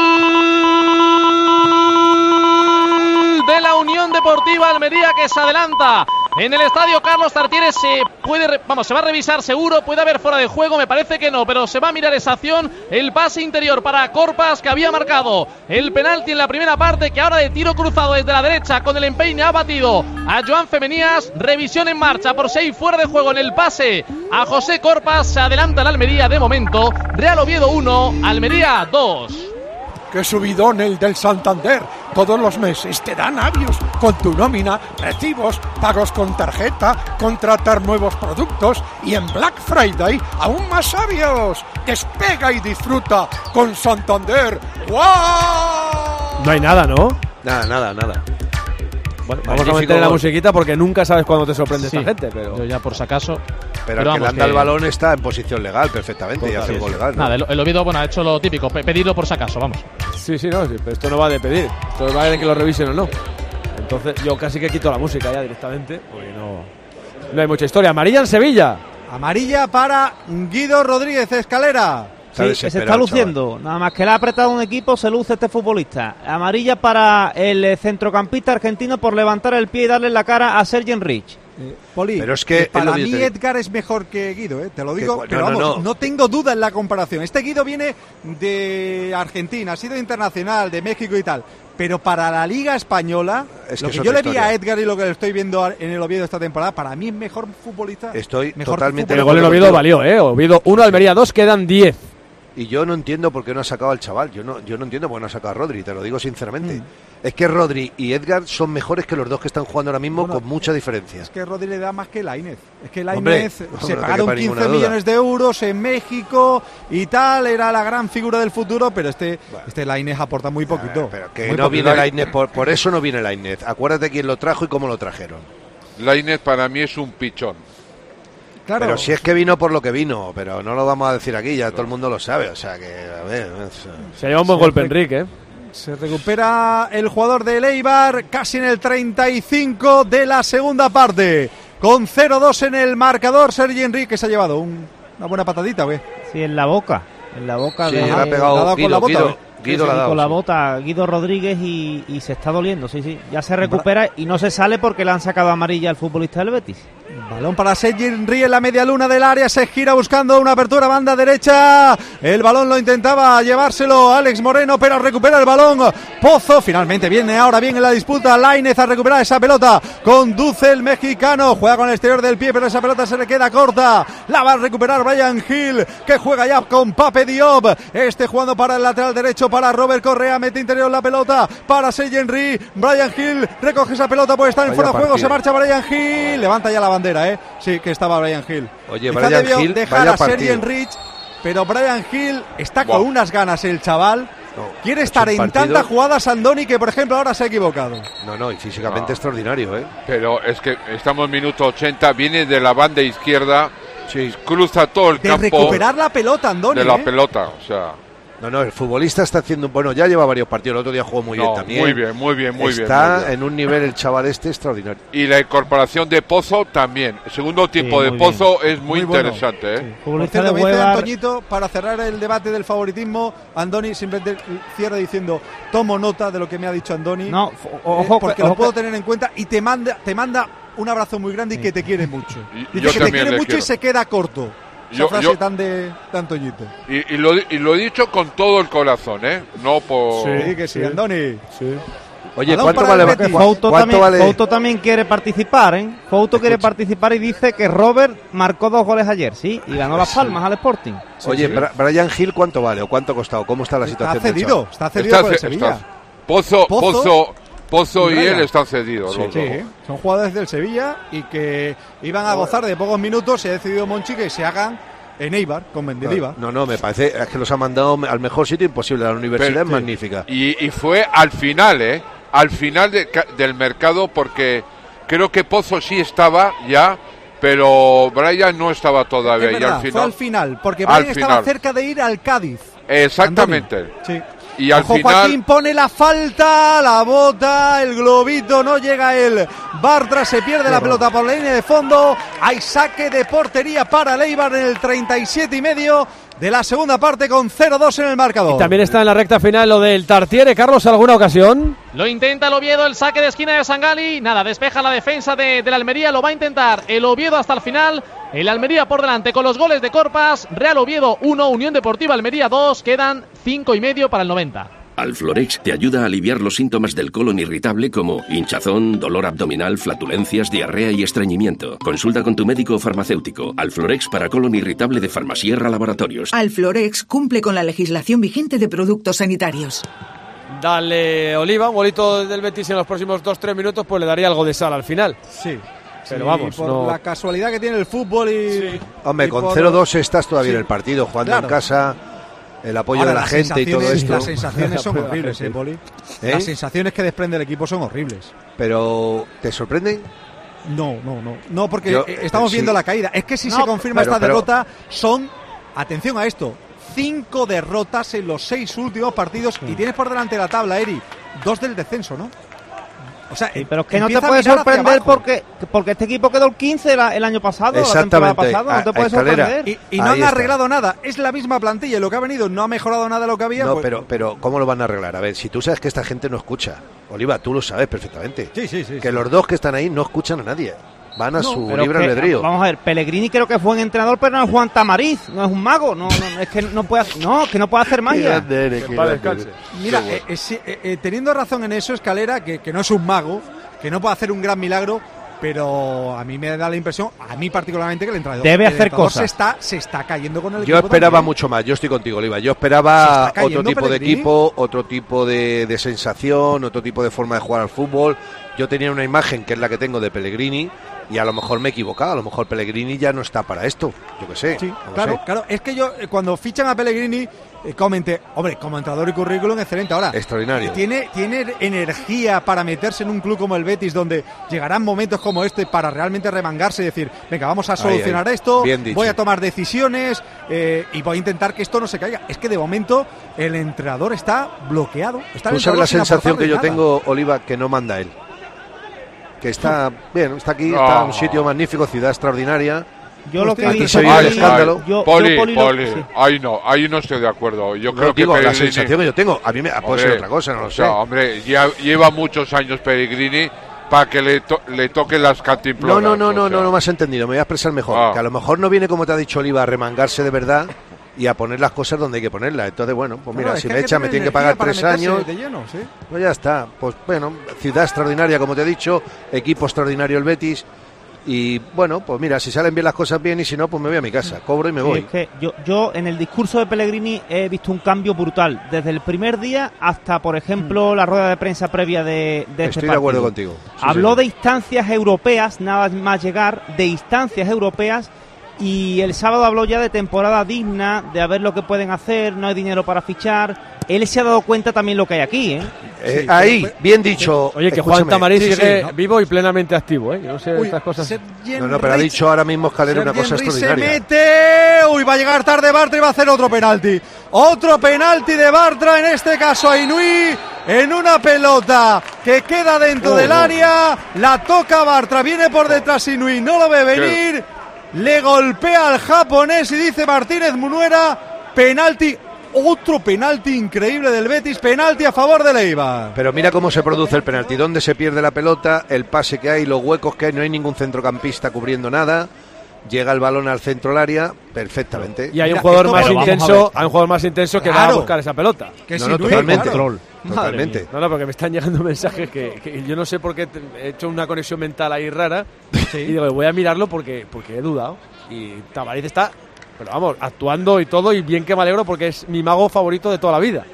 Speaker 5: de la Unión Deportiva Almería que se adelanta en el estadio Carlos Tartiere! Se puede, vamos, se va a revisar seguro, puede haber fuera de juego, me parece que no, pero se va a mirar esa acción, el pase interior para Corpas que había marcado el penalti en la primera parte, que ahora de tiro cruzado desde la derecha con el empeine ha batido a Joan Femenías. Revisión en marcha por si hay fuera de juego en el pase a José Corpas. Se adelanta la Almería de momento. Real Oviedo uno, Almería dos.
Speaker 10: ¡Qué subidón el del Santander! Todos los meses te dan avios con tu nómina, recibos, pagos con tarjeta, contratar nuevos productos y en Black Friday aún más avios. Despega y disfruta con Santander. ¡Wow!
Speaker 3: No hay nada, ¿no?
Speaker 8: Nada, nada, nada.
Speaker 3: Bueno, vamos a meter la musiquita porque nunca sabes cuándo te sorprende
Speaker 5: sí,
Speaker 3: esta gente, pero
Speaker 5: yo ya por si acaso.
Speaker 8: Pero, pero el que le anda que... el balón está en posición legal perfectamente y hace el gol legal, ¿no?
Speaker 5: Nada, el, el Oviedo, bueno, ha hecho lo típico, pedirlo por si acaso, vamos.
Speaker 3: Sí, sí, no, sí, pero esto no va de pedir, esto va de que lo revisen o no. Entonces yo casi que quito la música ya directamente, porque no, no hay mucha historia. Amarilla en Sevilla.
Speaker 4: Amarilla para Guido Rodríguez Escalera.
Speaker 6: Sí, se está luciendo, chaval. Nada más que le ha apretado un equipo, se luce este futbolista. Amarilla para el centrocampista argentino por levantar el pie y darle la cara a Sergi Henry.
Speaker 4: Eh, Poli,
Speaker 8: pero es que
Speaker 4: para mí te... Edgar es mejor que Guido, eh, te lo digo, que, pero no, vamos, no, no. no tengo duda en la comparación. Este Guido viene de Argentina, ha sido internacional, de México y tal, pero para la Liga Española, es que lo que yo le historia. vi a Edgar y lo que le estoy viendo en el Oviedo esta temporada, para mí es mejor futbolista.
Speaker 8: Estoy
Speaker 4: mejor
Speaker 8: totalmente...
Speaker 3: El gol en Oviedo valió, eh, Oviedo uno, Almería dos, quedan diez.
Speaker 8: Y yo no entiendo por qué no ha sacado al chaval. Yo no, yo no entiendo por qué no ha sacado a Rodri, te lo digo sinceramente. Mm. Es que Rodri y Edgar son mejores que los dos que están jugando ahora mismo, bueno, con mucha diferencia.
Speaker 4: Es que Rodri le da más que Lainez. Es que Lainez se no pagaron quince millones de euros en México y tal, era la gran figura del futuro, pero este, bueno. este Lainez aporta muy poquito.
Speaker 8: Pero que
Speaker 4: muy
Speaker 8: no
Speaker 4: poquito.
Speaker 8: viene Lainez, por, por eso no viene Lainez. Acuérdate quién lo trajo y cómo lo trajeron.
Speaker 9: Lainez para mí es un pichón.
Speaker 4: Claro.
Speaker 8: Pero si es que vino por lo que vino, pero no lo vamos a decir aquí, ya todo el mundo lo sabe, o sea que, a ver... Es...
Speaker 3: Se lleva un buen golpe Enrique, ¿eh?
Speaker 4: Se recupera el jugador del Eibar casi en el treinta y cinco de la segunda parte, con cero dos en el marcador. Sergi Henry, que se ha llevado un, una buena patadita, ¿ve?
Speaker 6: Sí, en la boca, en la boca.
Speaker 8: Sí,
Speaker 6: de...
Speaker 8: le ha pegado
Speaker 4: la
Speaker 8: Guido,
Speaker 4: con la bota,
Speaker 8: Guido, Guido
Speaker 6: sí,
Speaker 8: la ha dado,
Speaker 6: con la
Speaker 8: sí.
Speaker 6: bota Guido Rodríguez y, y se está doliendo, sí, sí. Ya se recupera y no se sale porque le han sacado amarilla al futbolista del Betis.
Speaker 4: Balón para Sergi Henry en la media luna del área, se gira buscando una apertura banda derecha. El balón lo intentaba llevárselo Alex Moreno, pero recupera el balón Pozo. Finalmente viene ahora bien en la disputa Lainez a recuperar esa pelota. Conduce el mexicano, juega con el exterior del pie, pero esa pelota se le queda corta. La va a recuperar Brian Hill, que juega ya con Pape Diop. Este jugando para el lateral derecho para Robert Correa, mete interior la pelota para Sergi Henry. Brian Hill recoge esa pelota, puede estar en fuera de juego, se marcha Brian Hill, levanta ya la bandera, ¿eh? Sí, que estaba Brian Hill.
Speaker 8: Oye,
Speaker 4: Quizá
Speaker 8: Brian
Speaker 4: debió
Speaker 8: Hill,
Speaker 4: dejar
Speaker 8: vaya
Speaker 4: a Sergi
Speaker 8: partido.
Speaker 4: Henry, pero Brian Hill está
Speaker 9: wow.
Speaker 4: con unas ganas el chaval.
Speaker 8: No,
Speaker 4: quiere estar en
Speaker 8: partido...
Speaker 4: tantas jugadas Andoni que, por ejemplo, ahora se ha equivocado.
Speaker 8: No, no, y físicamente
Speaker 9: no.
Speaker 8: extraordinario, ¿eh?
Speaker 9: Pero es que estamos en minuto ochenta, viene de la banda izquierda,
Speaker 8: sí.
Speaker 9: cruza todo el
Speaker 4: de
Speaker 9: campo.
Speaker 4: De recuperar la pelota, Andoni.
Speaker 9: De la
Speaker 4: ¿eh?
Speaker 9: pelota, o sea...
Speaker 8: No, no, el futbolista está haciendo... Bueno, ya lleva varios partidos, el otro día jugó muy
Speaker 9: no,
Speaker 8: bien también.
Speaker 9: Muy bien, muy bien, muy
Speaker 8: está
Speaker 9: bien. Está
Speaker 8: en un nivel el chaval este extraordinario.
Speaker 9: Y la incorporación de Pozo también. El segundo tiempo sí, de Pozo bien. es muy, muy interesante. Bueno. ¿eh?
Speaker 4: Sí. Por cierto, me dice Antoñito, para cerrar el debate del favoritismo, Andoni simplemente cierra diciendo, tomo nota de lo que me ha dicho Andoni,
Speaker 6: no, ojo,
Speaker 4: eh, porque
Speaker 6: ojo,
Speaker 4: lo puedo tener en cuenta y te manda, te manda un abrazo muy grande y que te quiere mucho.
Speaker 9: Y,
Speaker 4: Dice que te quiere mucho
Speaker 9: quiero.
Speaker 4: y se queda corto. Esa
Speaker 9: yo,
Speaker 4: frase
Speaker 9: yo,
Speaker 4: tan de, de Antoñito.
Speaker 9: Y, y, lo, y lo he dicho con todo el corazón, ¿eh? No por...
Speaker 4: Sí, que sí, sí. Andoni. Sí.
Speaker 8: Oye, ¿cuánto vale?
Speaker 6: Fouto
Speaker 8: ¿Cuánto
Speaker 6: también,
Speaker 8: vale?
Speaker 6: Fouto también quiere participar, ¿eh? Fouto quiere participar y dice que Robert marcó dos goles ayer, sí, y ganó las palmas al Sporting.
Speaker 8: Sí, Oye, sí. Brian Hill, ¿cuánto vale o cuánto ha costado? ¿Cómo está la situación?
Speaker 12: Está cedido, está cedido
Speaker 9: está,
Speaker 12: por el Sevilla.
Speaker 9: Está, Pozo, Pozo, Pozo, Pozo y, y él están cedidos.
Speaker 12: Sí,
Speaker 9: los
Speaker 12: sí,
Speaker 9: dos.
Speaker 12: son jugadores del Sevilla y que iban a gozar de pocos minutos. Se ha decidido Monchi que se hagan en Eibar con Mendilibar.
Speaker 8: No, no, me parece es que los ha mandado al mejor sitio imposible. La universidad Pero, es sí. magnífica.
Speaker 9: Y, y fue al final, ¿eh? Al final de, del mercado, porque creo que Pozo sí estaba ya, pero Brian no estaba todavía.
Speaker 12: Es verdad,
Speaker 9: y al final,
Speaker 12: fue al final, porque Brian estaba
Speaker 9: final.
Speaker 12: cerca de ir al Cádiz.
Speaker 9: Exactamente.
Speaker 12: Sí.
Speaker 9: Y al
Speaker 12: Ojo,
Speaker 9: final
Speaker 12: Joaquín pone la falta, la bota, el globito, no llega el Bartra, se pierde la pelota por la línea de fondo. Hay saque de portería para el Eibar en el treinta y siete y medio de la segunda parte con cero dos en el marcador.
Speaker 3: Y también está en la recta final lo del Tartiere. Carlos, ¿alguna ocasión?
Speaker 5: Lo intenta el Oviedo, el saque de esquina de Sangali. Nada, despeja la defensa de, de la Almería. Lo va a intentar el Oviedo hasta el final. El Almería por delante con los goles de Corpas. Real Oviedo uno, Unión Deportiva Almería dos. Quedan cinco y medio para el noventa.
Speaker 13: Alflorex te ayuda a aliviar los síntomas del colon irritable como hinchazón, dolor abdominal, flatulencias, diarrea y estreñimiento. Consulta con tu médico o farmacéutico. Alflorex para colon irritable de Farmasierra Laboratorios.
Speaker 14: Alflorex cumple con la legislación vigente de productos sanitarios.
Speaker 3: Dale, Oliva, un golito del Betis en los próximos dos tres minutos, pues le daría algo de sal al final.
Speaker 12: Sí.
Speaker 3: Pero
Speaker 12: sí,
Speaker 3: vamos,
Speaker 12: por
Speaker 3: no...
Speaker 12: la casualidad que tiene el fútbol y...
Speaker 3: Sí.
Speaker 8: Hombre,
Speaker 12: y
Speaker 8: con
Speaker 12: por...
Speaker 8: cero dos estás todavía sí. en el partido, jugando
Speaker 12: claro.
Speaker 8: en casa, el apoyo
Speaker 12: Ahora,
Speaker 8: de la gente y todo esto.
Speaker 12: Las sensaciones son horribles, ¿eh, Poli? ¿Eh? Las sensaciones que desprende el equipo son horribles.
Speaker 8: ¿Pero te sorprenden?
Speaker 12: No, no, no. No, porque
Speaker 8: Yo,
Speaker 12: estamos
Speaker 8: sí.
Speaker 12: viendo la caída. Es que si
Speaker 8: no,
Speaker 12: se confirma
Speaker 8: pero,
Speaker 12: esta
Speaker 8: pero...
Speaker 12: derrota, son... Atención a esto. Cinco derrotas en los seis últimos partidos sí. y tienes por delante la tabla, Eri. Dos del descenso, ¿no? O sea,
Speaker 6: sí, pero es que no te puede sorprender porque, porque este equipo quedó el quince la, el año pasado, la temporada pasada, no te puede sorprender.
Speaker 12: Y, y no Ahí han arreglado está. nada, es la misma plantilla y lo que ha venido no ha mejorado nada lo que había.
Speaker 8: No,
Speaker 12: pues...
Speaker 8: pero, pero ¿cómo lo van a arreglar? A ver, si tú sabes que esta gente no escucha, Oliva, tú lo sabes perfectamente.
Speaker 12: Sí, sí, sí.
Speaker 8: Que
Speaker 12: sí.
Speaker 8: los dos que están ahí no escuchan a nadie. Van a
Speaker 6: no,
Speaker 8: su libre albedrío.
Speaker 6: Vamos a ver, Pellegrini creo que fue un entrenador, pero no es Juan Tamariz, no es un mago, no, no es que no puede, no, que no puede hacer magia.
Speaker 12: Mira, eh, eh, eh, eh, teniendo razón en eso, Escalera, que, que no es un mago, que no puede hacer un gran milagro, pero a mí me da la impresión, a mí particularmente, que el entrenador
Speaker 6: debe
Speaker 12: el
Speaker 6: hacer
Speaker 12: entrenador
Speaker 6: cosas.
Speaker 12: Se está, se está cayendo con el
Speaker 8: yo
Speaker 12: equipo.
Speaker 8: Yo esperaba
Speaker 12: también.
Speaker 8: mucho más, yo estoy contigo, Oliva. Yo esperaba otro tipo
Speaker 12: Pellegrini?
Speaker 8: de equipo, otro tipo de, de sensación, otro tipo de forma de jugar al fútbol. Yo tenía una imagen que es la que tengo de Pellegrini y a lo mejor me he equivocado, a lo mejor Pellegrini ya no está para esto, yo qué sé.
Speaker 12: Sí,
Speaker 8: no
Speaker 12: claro,
Speaker 8: sé.
Speaker 12: claro, es que yo eh, cuando fichan a Pellegrini eh, comenté, hombre, como entrenador y currículum excelente, ahora
Speaker 8: extraordinario.
Speaker 12: Tiene, tiene energía para meterse en un club como el Betis donde llegarán momentos como este para realmente remangarse y decir, venga, vamos a solucionar
Speaker 8: ahí, ahí.
Speaker 12: esto,
Speaker 8: Bien
Speaker 12: voy a tomar decisiones eh, y voy a intentar que esto no se caiga. Es que de momento el entrenador está bloqueado. Está
Speaker 8: Tú sabes la sensación que yo nada. tengo, Oliva, que no manda él. Que está bien, está aquí, no. está en un sitio magnífico, ciudad extraordinaria.
Speaker 6: Yo lo que
Speaker 8: aquí
Speaker 6: vi
Speaker 8: se vive el escándalo.
Speaker 9: Yo, Poli, yo, Poli, Poli. Sí. Ahí no, ahí no estoy de acuerdo. Yo
Speaker 8: no,
Speaker 9: creo
Speaker 8: digo,
Speaker 9: que
Speaker 8: la
Speaker 9: Pellegrini...
Speaker 8: sensación que yo tengo, a mí me hombre, puede ser otra cosa, no lo
Speaker 9: o
Speaker 8: sé.
Speaker 9: Sea, hombre, ya lleva muchos años Pellegrini para que le, to le toquen las cantimploras.
Speaker 8: No, no, no, no,
Speaker 9: sea.
Speaker 8: no, no me has entendido, me voy a expresar mejor. Ah. Que a lo mejor no viene, como te ha dicho Oliva, a remangarse de verdad y a poner las cosas donde hay que ponerlas. Entonces, bueno, pues mira, no, si me echa, me tiene que pagar tres años.
Speaker 12: Lleno, ¿sí?
Speaker 8: Pues ya está. Pues bueno, ciudad extraordinaria, como te he dicho, equipo extraordinario el Betis. Y bueno, pues mira, si salen bien las cosas bien y si no, pues me voy a mi casa, cobro y me
Speaker 6: sí,
Speaker 8: voy.
Speaker 6: Es que yo, yo en el discurso de Pellegrini he visto un cambio brutal, desde el primer día hasta, por ejemplo, la rueda de prensa previa de, de este
Speaker 8: Estoy
Speaker 6: partido.
Speaker 8: de acuerdo contigo. Sí,
Speaker 6: Habló
Speaker 8: sí.
Speaker 6: de instancias europeas, nada más llegar, de instancias europeas. Y el sábado habló ya de temporada digna, de a ver lo que pueden hacer, no hay dinero para fichar. Él se ha dado cuenta también lo que hay aquí, ¿eh?
Speaker 8: eh sí, ahí, pero, bien dicho.
Speaker 3: Oye, que Juan Tamariz sí, sigue sí, ¿no? vivo y plenamente activo, ¿eh? Yo no sé
Speaker 12: Uy,
Speaker 3: estas cosas.
Speaker 8: No, no, pero ha dicho ahora mismo Escalera una cosa extraordinaria.
Speaker 12: Se mete, uy, va a llegar tarde Bartra y va a hacer otro penalti. Otro penalti de Bartra, en este caso a Inui, en una pelota que queda dentro oh, del área. La toca Bartra, viene por detrás Inui, no lo ve venir. ¿Qué? Le golpea al japonés y dice Martínez Munuera, penalti, otro penalti increíble del Betis, penalti a favor de Eibar.
Speaker 8: Pero mira cómo se produce el penalti, dónde se pierde la pelota, el pase que hay, los huecos que hay, no hay ningún centrocampista cubriendo nada. Llega el balón al centro del área perfectamente.
Speaker 3: Y hay
Speaker 12: mira,
Speaker 3: un jugador más intenso, hay un jugador más intenso que claro, va a buscar esa pelota.
Speaker 12: Que
Speaker 8: no, no, totalmente.
Speaker 12: Claro.
Speaker 8: totalmente.
Speaker 3: No, no, porque me están llegando mensajes que, que yo no sé por qué he hecho una conexión mental ahí rara. Sí. Y digo, voy a mirarlo porque, porque he dudado. Y Tavares está, pero vamos, actuando y todo, y bien que me alegro porque es mi mago favorito de toda la vida.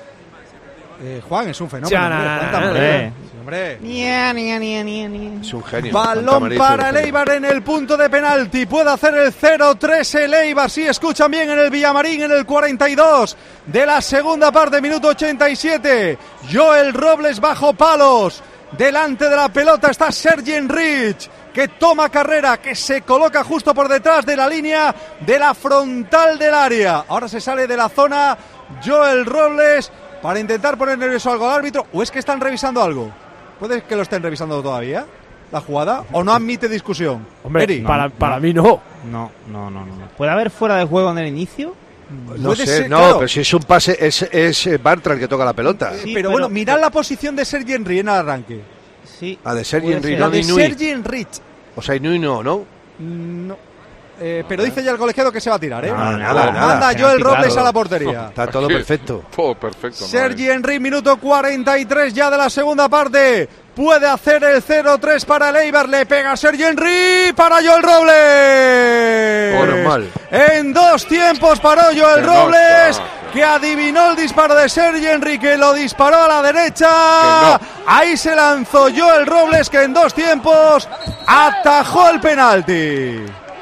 Speaker 12: Eh, Juan es un fenómeno.
Speaker 3: Ya, hombre, na, na,
Speaker 12: hombre. hombre.
Speaker 6: Nia, nia, nia, nia, nia.
Speaker 8: Es un genio.
Speaker 12: Balón para el Eibar en el punto de penalti. Puede hacer el cero tres el Eibar. Si escuchan bien, en el Villamarín, en el cuarenta y dos de la segunda parte, minuto ochenta y siete. Joel Robles bajo palos. Delante de la pelota está Sergi Enrich, que toma carrera, que se coloca justo por detrás de la línea de la frontal del área. Ahora se sale de la zona Joel Robles para intentar poner nervioso algo al árbitro. ¿O es que están revisando algo? ¿Puede que lo estén revisando todavía, la jugada? ¿O no admite discusión?
Speaker 3: Hombre,
Speaker 12: Eri.
Speaker 3: para,
Speaker 6: no,
Speaker 3: para
Speaker 6: no.
Speaker 3: mí no.
Speaker 6: No, no, no, no. ¿Puede haber fuera de juego en el inicio?
Speaker 8: No sé,
Speaker 12: ser,
Speaker 8: no,
Speaker 12: claro.
Speaker 8: pero si es un pase, es, es Bartra el que toca la pelota.
Speaker 12: Sí,
Speaker 6: Sí,
Speaker 12: pero,
Speaker 6: pero-
Speaker 12: bueno, mirad la posición de Sergi Enrich en el arranque.
Speaker 6: Sí.
Speaker 8: Ah, de Sergi
Speaker 6: puede
Speaker 8: Enrich,
Speaker 6: ser.
Speaker 8: no
Speaker 12: La
Speaker 8: de
Speaker 12: de
Speaker 8: Inui.
Speaker 12: Sergi Enrich.
Speaker 8: O sea, Inui no, ¿no?
Speaker 12: No. Eh, pero dice ya el colegiado que se va a tirar, ¿eh?
Speaker 8: No, nada, nada.
Speaker 12: Manda Joel
Speaker 6: Penalti,
Speaker 12: Robles
Speaker 6: claro.
Speaker 12: a la portería.
Speaker 8: Está todo
Speaker 9: Sí.
Speaker 8: perfecto.
Speaker 9: Todo perfecto.
Speaker 12: Sergi Enrich, minuto cuarenta y tres ya de la segunda parte. Puede hacer el cero tres para el Eibar. Le pega Sergi Enrich para Joel Robles.
Speaker 8: Oh, normal.
Speaker 12: En dos tiempos paró Joel
Speaker 9: Que no
Speaker 12: Robles,
Speaker 9: está.
Speaker 12: que adivinó el disparo de Sergi Enrich, que lo disparó a la derecha.
Speaker 9: Que
Speaker 12: Ahí se lanzó Joel Robles, que en dos tiempos atajó el penalti.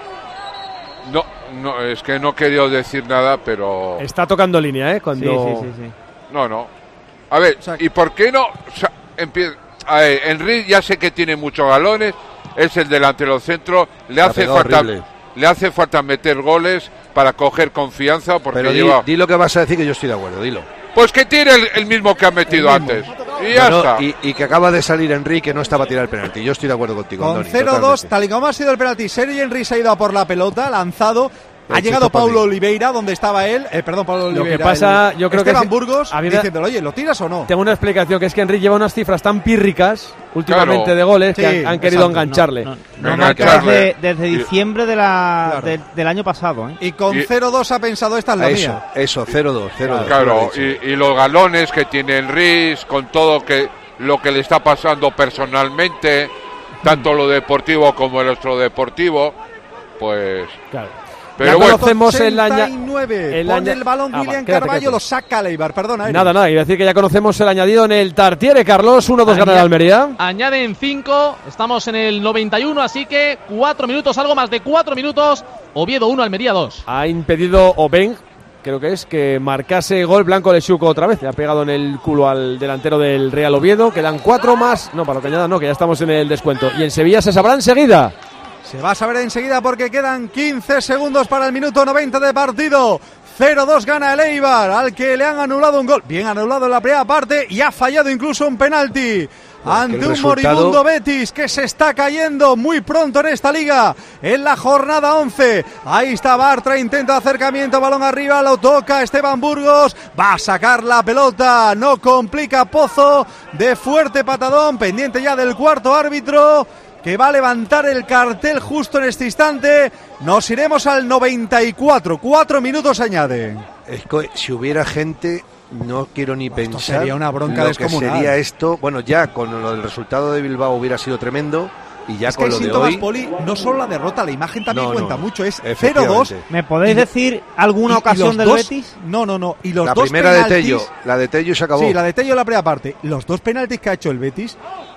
Speaker 9: No, no, es que no he querido decir nada, pero...
Speaker 3: Está tocando línea, ¿eh?
Speaker 6: Sí,
Speaker 3: Cuando...
Speaker 6: sí, sí, sí.
Speaker 9: No, no. A ver,
Speaker 12: O sea,
Speaker 9: ¿y por qué no? O sea, empie- a ver, Enrique ya sé que tiene muchos galones, es el delantero centro, le
Speaker 8: La
Speaker 9: hace
Speaker 8: pegó
Speaker 9: falta
Speaker 8: horrible.
Speaker 9: le hace falta meter goles para coger confianza porque
Speaker 8: Pero di,
Speaker 9: lleva...
Speaker 8: di lo que vas a decir, que yo estoy de acuerdo, dilo.
Speaker 9: Pues que tiene el, el mismo que ha metido antes. Y ya
Speaker 8: No, no,
Speaker 9: está.
Speaker 8: y, y que acaba de salir Enrique, que no estaba a tirar el penalti. Yo estoy de acuerdo contigo,
Speaker 12: Con
Speaker 8: Andoni,
Speaker 12: cero dos,
Speaker 8: totalmente.
Speaker 12: tal y como ha sido el penalti, Sergi Enrich se ha ido a por la pelota, lanzado. Ha
Speaker 8: Hecho
Speaker 12: llegado
Speaker 8: esto para
Speaker 12: Paulo
Speaker 8: mí.
Speaker 12: Oliveira, donde estaba él. Eh, perdón, Paulo
Speaker 3: Lo
Speaker 12: Oliveira.
Speaker 3: que pasa,
Speaker 12: el-
Speaker 3: yo creo que
Speaker 12: Esteban
Speaker 3: es-
Speaker 12: Burgos,
Speaker 3: a mí me-
Speaker 12: diciéndole, oye, ¿lo tiras o no?
Speaker 3: Tengo una explicación, que es que Enrique lleva unas cifras tan pírricas últimamente
Speaker 9: Claro.
Speaker 3: de goles que
Speaker 12: Sí,
Speaker 3: han, han querido
Speaker 12: exacto.
Speaker 3: engancharle.
Speaker 6: No, no,
Speaker 9: Venga,
Speaker 6: no marca
Speaker 9: echarle.
Speaker 6: desde, desde
Speaker 9: Y-
Speaker 6: diciembre de la,
Speaker 12: Claro.
Speaker 6: del, del año pasado, ¿eh?
Speaker 12: Y con
Speaker 9: Y-
Speaker 12: cero dos ha pensado, esta es la
Speaker 8: Eso,
Speaker 12: mía.
Speaker 8: eso, cero dos, cero dos.
Speaker 9: Claro, y, y los galones que tiene Enrique, con todo que lo que le está pasando personalmente, tanto lo deportivo como el extradeportivo, pues...
Speaker 3: Claro.
Speaker 9: Pero
Speaker 3: Ya
Speaker 9: bueno,
Speaker 3: conocemos el año.
Speaker 12: ochenta y nueve,
Speaker 3: el
Speaker 12: pone
Speaker 3: año-
Speaker 12: el balón
Speaker 3: Ah, va,
Speaker 12: William
Speaker 3: quédate,
Speaker 12: Carballo,
Speaker 3: quédate.
Speaker 12: lo saca Leibar, perdona. Eri.
Speaker 3: Nada, nada, y decir que ya conocemos el añadido en el Tartiere, Carlos. uno dos gana el Almería.
Speaker 5: Añaden cinco, estamos en el noventa y uno, así que cuatro minutos, algo más de cuatro minutos. Oviedo uno, Almería dos.
Speaker 3: Ha impedido Obeng, creo que es, que marcase gol Blanco Lechuco otra vez. Le ha pegado en el culo al delantero del Real Oviedo. Quedan cuatro más. No, para lo que añada no, que ya estamos en el descuento. Y en Sevilla se sabrá enseguida.
Speaker 12: Se va a saber enseguida porque quedan quince segundos para el minuto noventa de partido. cero dos gana el Eibar, al que le han anulado un gol. Bien anulado en la primera parte y ha fallado incluso un penalti. Ante
Speaker 8: el
Speaker 12: un
Speaker 8: resultado-
Speaker 12: moribundo Betis que se está cayendo muy pronto en esta liga, en la jornada once. Ahí está Bartra, intenta acercamiento, balón arriba, lo toca Esteban Burgos, va a sacar la pelota, no complica Pozo, de fuerte patadón, pendiente ya del cuarto árbitro, que va a levantar el cartel justo en este instante. Nos iremos al noventa y cuatro, cuatro minutos añaden.
Speaker 8: Es que si hubiera gente, no quiero ni pensar.
Speaker 12: sería una bronca
Speaker 8: lo
Speaker 12: descomunal.
Speaker 8: que sería esto. Bueno, ya con lo del resultado de Bilbao hubiera sido tremendo. Y ya
Speaker 12: Es que
Speaker 8: con
Speaker 12: hay
Speaker 8: lo de
Speaker 12: síntomas,
Speaker 8: hoy.
Speaker 12: Poli, no solo la derrota, la imagen también
Speaker 8: No,
Speaker 12: cuenta
Speaker 8: no,
Speaker 12: mucho, es cero
Speaker 8: efectivamente.
Speaker 12: dos.
Speaker 6: ¿Me podéis
Speaker 12: Y-
Speaker 6: decir alguna
Speaker 12: y- y
Speaker 6: ocasión
Speaker 12: los
Speaker 6: del
Speaker 12: dos-
Speaker 6: Betis?
Speaker 12: No, no, no. Y los
Speaker 8: La
Speaker 12: dos
Speaker 8: primera de
Speaker 12: penaltis,
Speaker 8: Tello, la de Tello se acabó.
Speaker 12: Sí, la de Tello en la primera parte. Los dos penaltis que ha hecho el Betis,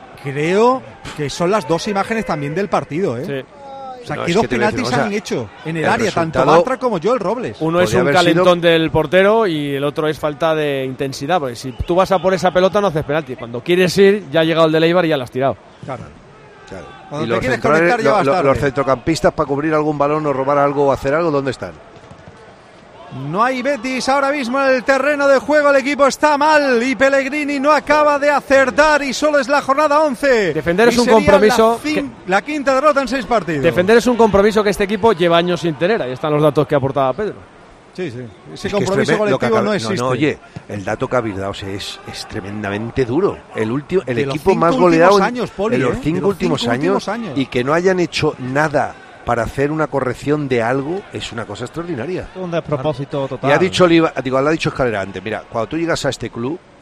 Speaker 12: creo que son las dos imágenes también del partido, ¿eh?
Speaker 3: Sí.
Speaker 12: O sea,
Speaker 8: No,
Speaker 12: ¿qué
Speaker 8: es
Speaker 12: dos
Speaker 8: que te voy a decir
Speaker 12: penaltis
Speaker 8: una
Speaker 12: han
Speaker 8: cosa.
Speaker 12: hecho en el,
Speaker 8: El
Speaker 12: área, tanto
Speaker 8: resultado-
Speaker 12: Bartra como Joel Robles?
Speaker 3: Uno es
Speaker 8: Podría
Speaker 3: un
Speaker 8: haber
Speaker 3: calentón
Speaker 8: sido-
Speaker 3: del portero y el otro es falta de intensidad. Porque si tú vas a por esa pelota no haces penalti. Cuando quieres ir, ya ha llegado el de Leibar y ya la has tirado.
Speaker 12: Claro.
Speaker 8: Claro.
Speaker 12: Cuando
Speaker 8: Y
Speaker 12: te
Speaker 8: los,
Speaker 12: quieres
Speaker 8: centrales-
Speaker 12: conectar ya
Speaker 8: lo-
Speaker 12: vas
Speaker 8: lo-
Speaker 12: tarde.
Speaker 8: los centrocampistas para cubrir algún balón o robar algo o hacer algo, ¿dónde están?
Speaker 12: No hay Betis ahora mismo en el terreno de juego, el equipo está mal y Pellegrini no acaba de acertar y solo es la jornada once.
Speaker 3: Defender es
Speaker 12: Y
Speaker 3: un
Speaker 12: sería
Speaker 3: compromiso
Speaker 12: La, cin- la quinta derrota en seis partidos.
Speaker 3: Defender es un compromiso que este equipo lleva años sin tener. Ahí están los datos que aportaba Pedro.
Speaker 12: Sí, sí. Ese
Speaker 8: Es que es
Speaker 12: compromiso
Speaker 8: tremendo lo que
Speaker 12: colectivo
Speaker 8: acaba-
Speaker 12: no existe.
Speaker 8: No, oye, el dato que habéis dado es, es tremendamente duro. El último, el
Speaker 12: De los
Speaker 8: equipo
Speaker 12: cinco
Speaker 8: más
Speaker 12: últimos
Speaker 8: goleado en,
Speaker 12: años, Poli,
Speaker 8: en los
Speaker 12: ¿eh?
Speaker 8: cinco,
Speaker 12: De los
Speaker 8: últimos,
Speaker 12: cinco
Speaker 8: años,
Speaker 12: últimos años.
Speaker 8: y que no hayan hecho nada para hacer una corrección de algo es una cosa extraordinaria.
Speaker 6: Un despropósito total.
Speaker 8: Y ha dicho Oliva, digo, lo ha dicho Escalera antes, mira, cuando tú llegas a este club,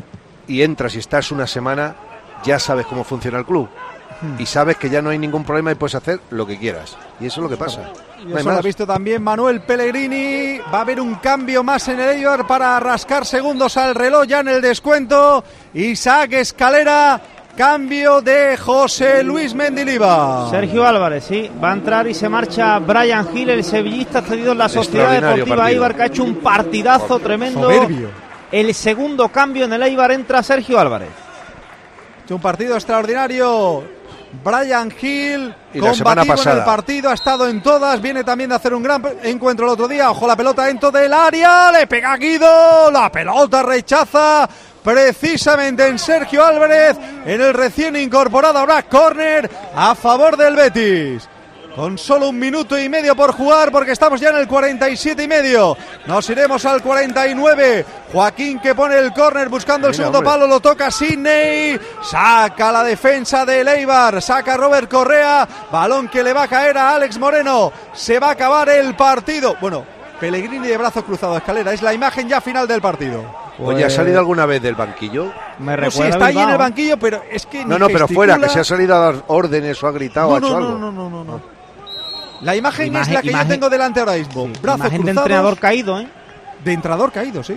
Speaker 8: y entras y estás una semana, ya sabes cómo funciona el club. Y sabes que ya no hay ningún problema y puedes hacer lo que quieras. Y eso es lo que pasa.
Speaker 12: Y eso lo ha visto también Manuel Pellegrini. Va a haber un cambio más en el Eibar para rascar segundos al reloj ya en el descuento. Isaac Escalera, cambio de José Luis Mendilibar.
Speaker 6: Sergio Álvarez, sí, va a entrar y se marcha Brian Hill, el sevillista cedido en la Sociedad Deportiva partido. Eibar, que ha hecho un partidazo tremendo.
Speaker 12: Soberbio.
Speaker 6: El segundo cambio en el Eibar, entra Sergio Álvarez.
Speaker 12: Ha hecho un partido extraordinario Brian Hill,
Speaker 8: y la semana pasada
Speaker 12: en el partido, ha estado en todas, viene también de hacer un gran encuentro el otro día. Ojo, la pelota dentro del área, le pega a Guido, la pelota rechaza precisamente en Sergio Álvarez, en el recién incorporado ahora córner a favor del Betis. Con solo un minuto y medio por jugar, porque estamos ya en el cuarenta y siete y medio. Nos iremos al cuarenta y nueve. Joaquín, que pone el córner buscando el Mira, segundo hombre. palo, lo toca Sidney. Saca la defensa de Eibar, saca Robert Correa. Balón que le va a caer a Alex Moreno. Se va a acabar el partido. Bueno, Pellegrini de brazo cruzado, Escalera. Es la imagen ya final del partido.
Speaker 8: Pues... Oye, ¿ha salido alguna vez del banquillo?
Speaker 6: Me
Speaker 12: no, sí, está ahí en el banquillo, pero es que
Speaker 8: No, no,
Speaker 12: gesticula.
Speaker 8: pero fuera, que se ha salido a dar órdenes o ha gritado
Speaker 12: no,
Speaker 8: o ha hecho
Speaker 12: no,
Speaker 8: algo.
Speaker 12: No, no, no, no, no. La imagen, imagen es la que
Speaker 6: imagen,
Speaker 12: yo tengo delante ahora mismo.
Speaker 6: Sí,
Speaker 12: Brazos
Speaker 6: imagen
Speaker 12: cruzados,
Speaker 6: de entrenador caído, ¿eh?
Speaker 12: De entrenador caído, sí.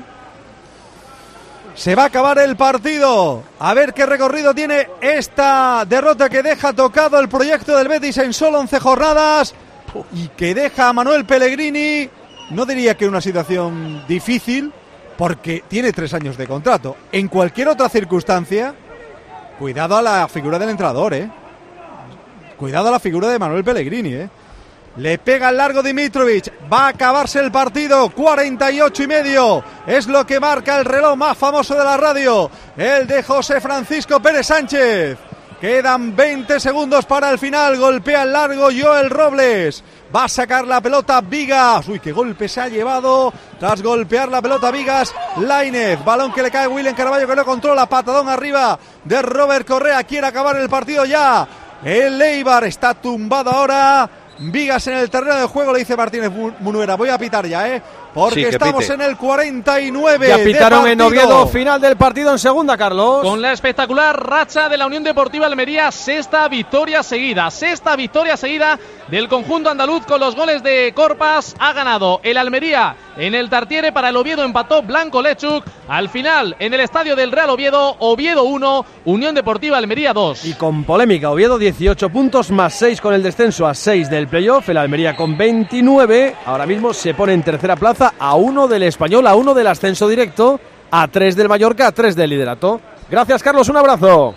Speaker 12: Se va a acabar el partido. A ver qué recorrido tiene esta derrota que deja tocado el proyecto del Betis en solo once jornadas y que deja a Manuel Pellegrini, no diría que una situación difícil, porque tiene tres años de contrato. En cualquier otra circunstancia, cuidado a la figura del entrenador, ¿eh? Cuidado a la figura de Manuel Pellegrini, ¿eh? Le pega el largo Dimitrovic. Va a acabarse el partido. cuarenta y ocho y medio. Es lo que marca el reloj más famoso de la radio. El de José Francisco Pérez Sánchez. Quedan veinte segundos para el final. Golpea el largo Joel Robles. Va a sacar la pelota Vigas. Uy, qué golpe se ha llevado. Tras golpear la pelota Vigas, Lainez. Balón que le cae a William Carvalho, que no controla. Patadón arriba de Robert Correa. Quiere acabar el partido ya. El Eibar está tumbado ahora. Vigas en el terreno de juego, le dice Martínez Munuera. Voy a pitar ya, ¿eh? Porque sí, estamos pite. En el cuarenta y nueve.
Speaker 3: Ya pitaron en Oviedo, final del partido en segunda, Carlos.
Speaker 5: Con la espectacular racha de la Unión Deportiva Almería, sexta victoria seguida. Sexta victoria seguida del conjunto andaluz con los goles de Corpas. Ha ganado el Almería en el Tartiere, para el Oviedo empató Blanco Lechuk. Al final, en el estadio del Real Oviedo, Oviedo uno, Unión Deportiva Almería dos.
Speaker 3: Y con polémica, Oviedo dieciocho puntos más seis con el descenso a seis del playoff. El Almería con veintinueve. Ahora mismo se pone en tercera plaza, a uno del Español, a uno del ascenso directo, a tres del Mallorca, a tres del liderato. Gracias, Carlos, un abrazo.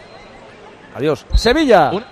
Speaker 3: Adiós. Sevilla. Un...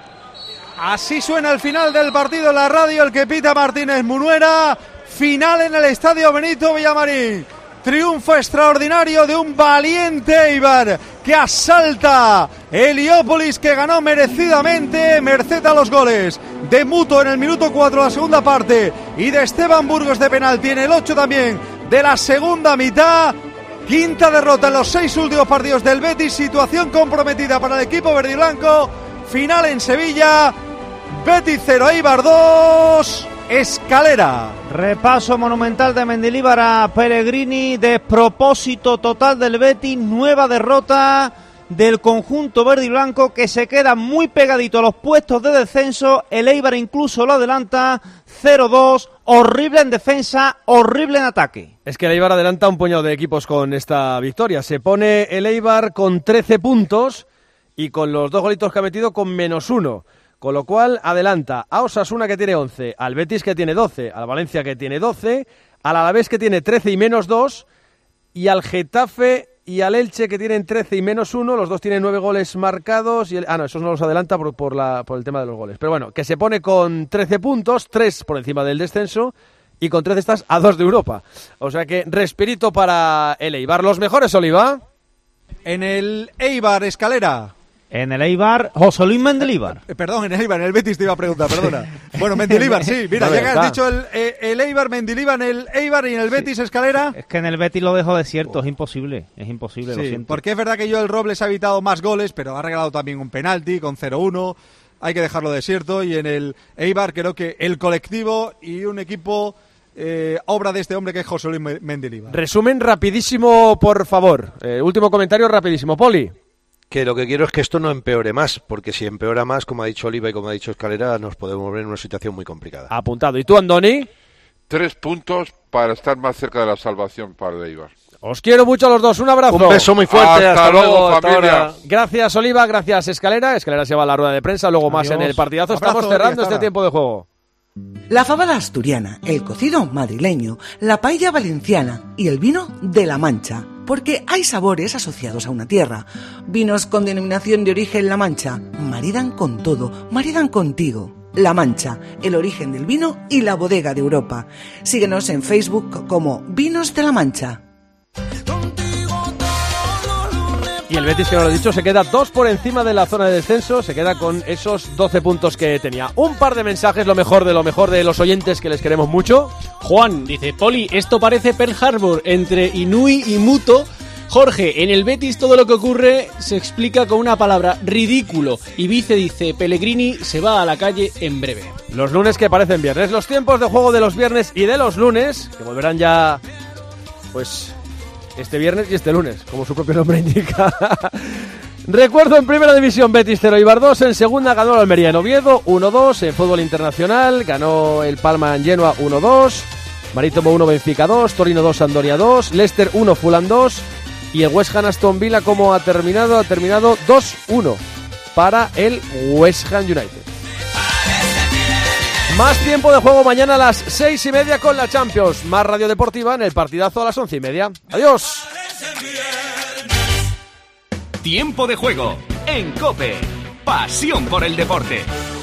Speaker 12: Así suena el final del partido en la radio, el que pita Martínez Munuera. Final en el estadio Benito Villamarín. Triunfo extraordinario de un valiente Eibar que asalta Heliópolis, que ganó merecidamente, merced a los goles de Muto en el minuto cuatro de la segunda parte y de Esteban Burgos de penalti en el ocho también de la segunda mitad. Quinta derrota en los seis últimos partidos del Betis, situación comprometida para el equipo verde y blanco. Final en Sevilla, Betis cero, Eibar dos. Escalera.
Speaker 6: Repaso monumental de Mendilibar a Pellegrini. Despropósito total del Betis. Nueva derrota del conjunto verde y blanco, que se queda muy pegadito a los puestos de descenso. El Eibar incluso lo adelanta cero dos. Horrible en defensa, horrible en ataque.
Speaker 3: Es que el Eibar adelanta un puñado de equipos con esta victoria. Se pone el Eibar con trece puntos y con los dos golitos que ha metido con menos uno. Con lo cual adelanta a Osasuna, que tiene once, al Betis, que tiene doce, al Valencia, que tiene doce, al Alavés, que tiene trece y menos dos, y al Getafe y al Elche, que tienen trece y menos uno. Los dos tienen nueve goles marcados. Y el, ah, no, esos no los adelanta por, por, la, por el tema de los goles. Pero bueno, que se pone con trece puntos, tres por encima del descenso, y con trece estás a dos de Europa. O sea que respirito para el Eibar. ¿Los mejores, Oliva?
Speaker 12: En el Eibar, Escalera.
Speaker 6: En el Eibar, José Luis Mendilibar.
Speaker 12: Eh, perdón, en el Eibar, en el Betis te iba a preguntar, perdona. Bueno, Mendilibar, sí, mira, ya que has dicho el, el Eibar, Mendilibar, en el Eibar y en el Betis, sí. Escalera.
Speaker 6: Es que en el Betis lo dejo desierto, oh. es imposible, es imposible,
Speaker 12: sí,
Speaker 6: lo siento.
Speaker 12: Porque es verdad que Joel Robles ha evitado más goles, pero ha regalado también un penalti con cero uno, hay que dejarlo desierto. Y en el Eibar creo que el colectivo y un equipo eh, obra de este hombre que es José Luis Mendilibar.
Speaker 3: Resumen rapidísimo, por favor. Eh, último comentario rapidísimo. Poli.
Speaker 8: Que lo que quiero es que esto no empeore más, porque si empeora más, como ha dicho Oliva y como ha dicho Escalera, nos podemos ver en una situación muy complicada.
Speaker 3: Apuntado. ¿Y tú, Andoni?
Speaker 9: Tres puntos para estar más cerca de la salvación para el Eibar.
Speaker 3: Os quiero mucho a los dos, un abrazo.
Speaker 8: Un beso muy fuerte,
Speaker 9: hasta, hasta luego,
Speaker 8: hasta
Speaker 9: familia.
Speaker 8: ahora.
Speaker 3: Gracias, Oliva, gracias, Escalera. Escalera se va a la rueda de prensa, luego más
Speaker 12: Adiós.
Speaker 3: en el partidazo.
Speaker 12: Abrazo,
Speaker 3: Estamos cerrando
Speaker 12: hasta
Speaker 3: este tiempo de juego.
Speaker 15: La fábala asturiana, el cocido madrileño, la paella valenciana y el vino de La Mancha. Porque hay sabores asociados a una tierra. Vinos con denominación de origen La Mancha maridan con todo, maridan contigo. La Mancha, el origen del vino y la bodega de Europa. Síguenos en Facebook como Vinos de La Mancha.
Speaker 3: Y el Betis, que no lo he dicho, se queda dos por encima de la zona de descenso, se queda con esos doce puntos que tenía. Un par de mensajes, lo mejor de lo mejor de los oyentes, que les queremos mucho.
Speaker 16: Juan dice, Poli, esto parece Pearl Harbor entre Inui y Muto. Jorge, en el Betis todo lo que ocurre se explica con una palabra, ridículo. Y Vice dice, Pellegrini se va a la calle en breve.
Speaker 3: Los lunes que parecen viernes, los tiempos de juego de los viernes y de los lunes, que volverán ya, pues... este viernes y este lunes, como su propio nombre indica. Recuerdo, en primera división Betis cero Eibar dos, en segunda ganó el Almería en Oviedo uno dos, en fútbol internacional ganó el Palma en Genoa uno dos, Marítimo uno Benfica dos, Torino dos Sampdoria dos, Leicester uno Fulham dos y el West Ham Aston Villa, como ha terminado, ha terminado dos uno para el West Ham United. Más tiempo de juego mañana a las seis y media con la Champions. Más Radio Deportiva en el partidazo a las once y media. ¡Adiós!
Speaker 17: Tiempo de juego en COPE. Pasión por el deporte.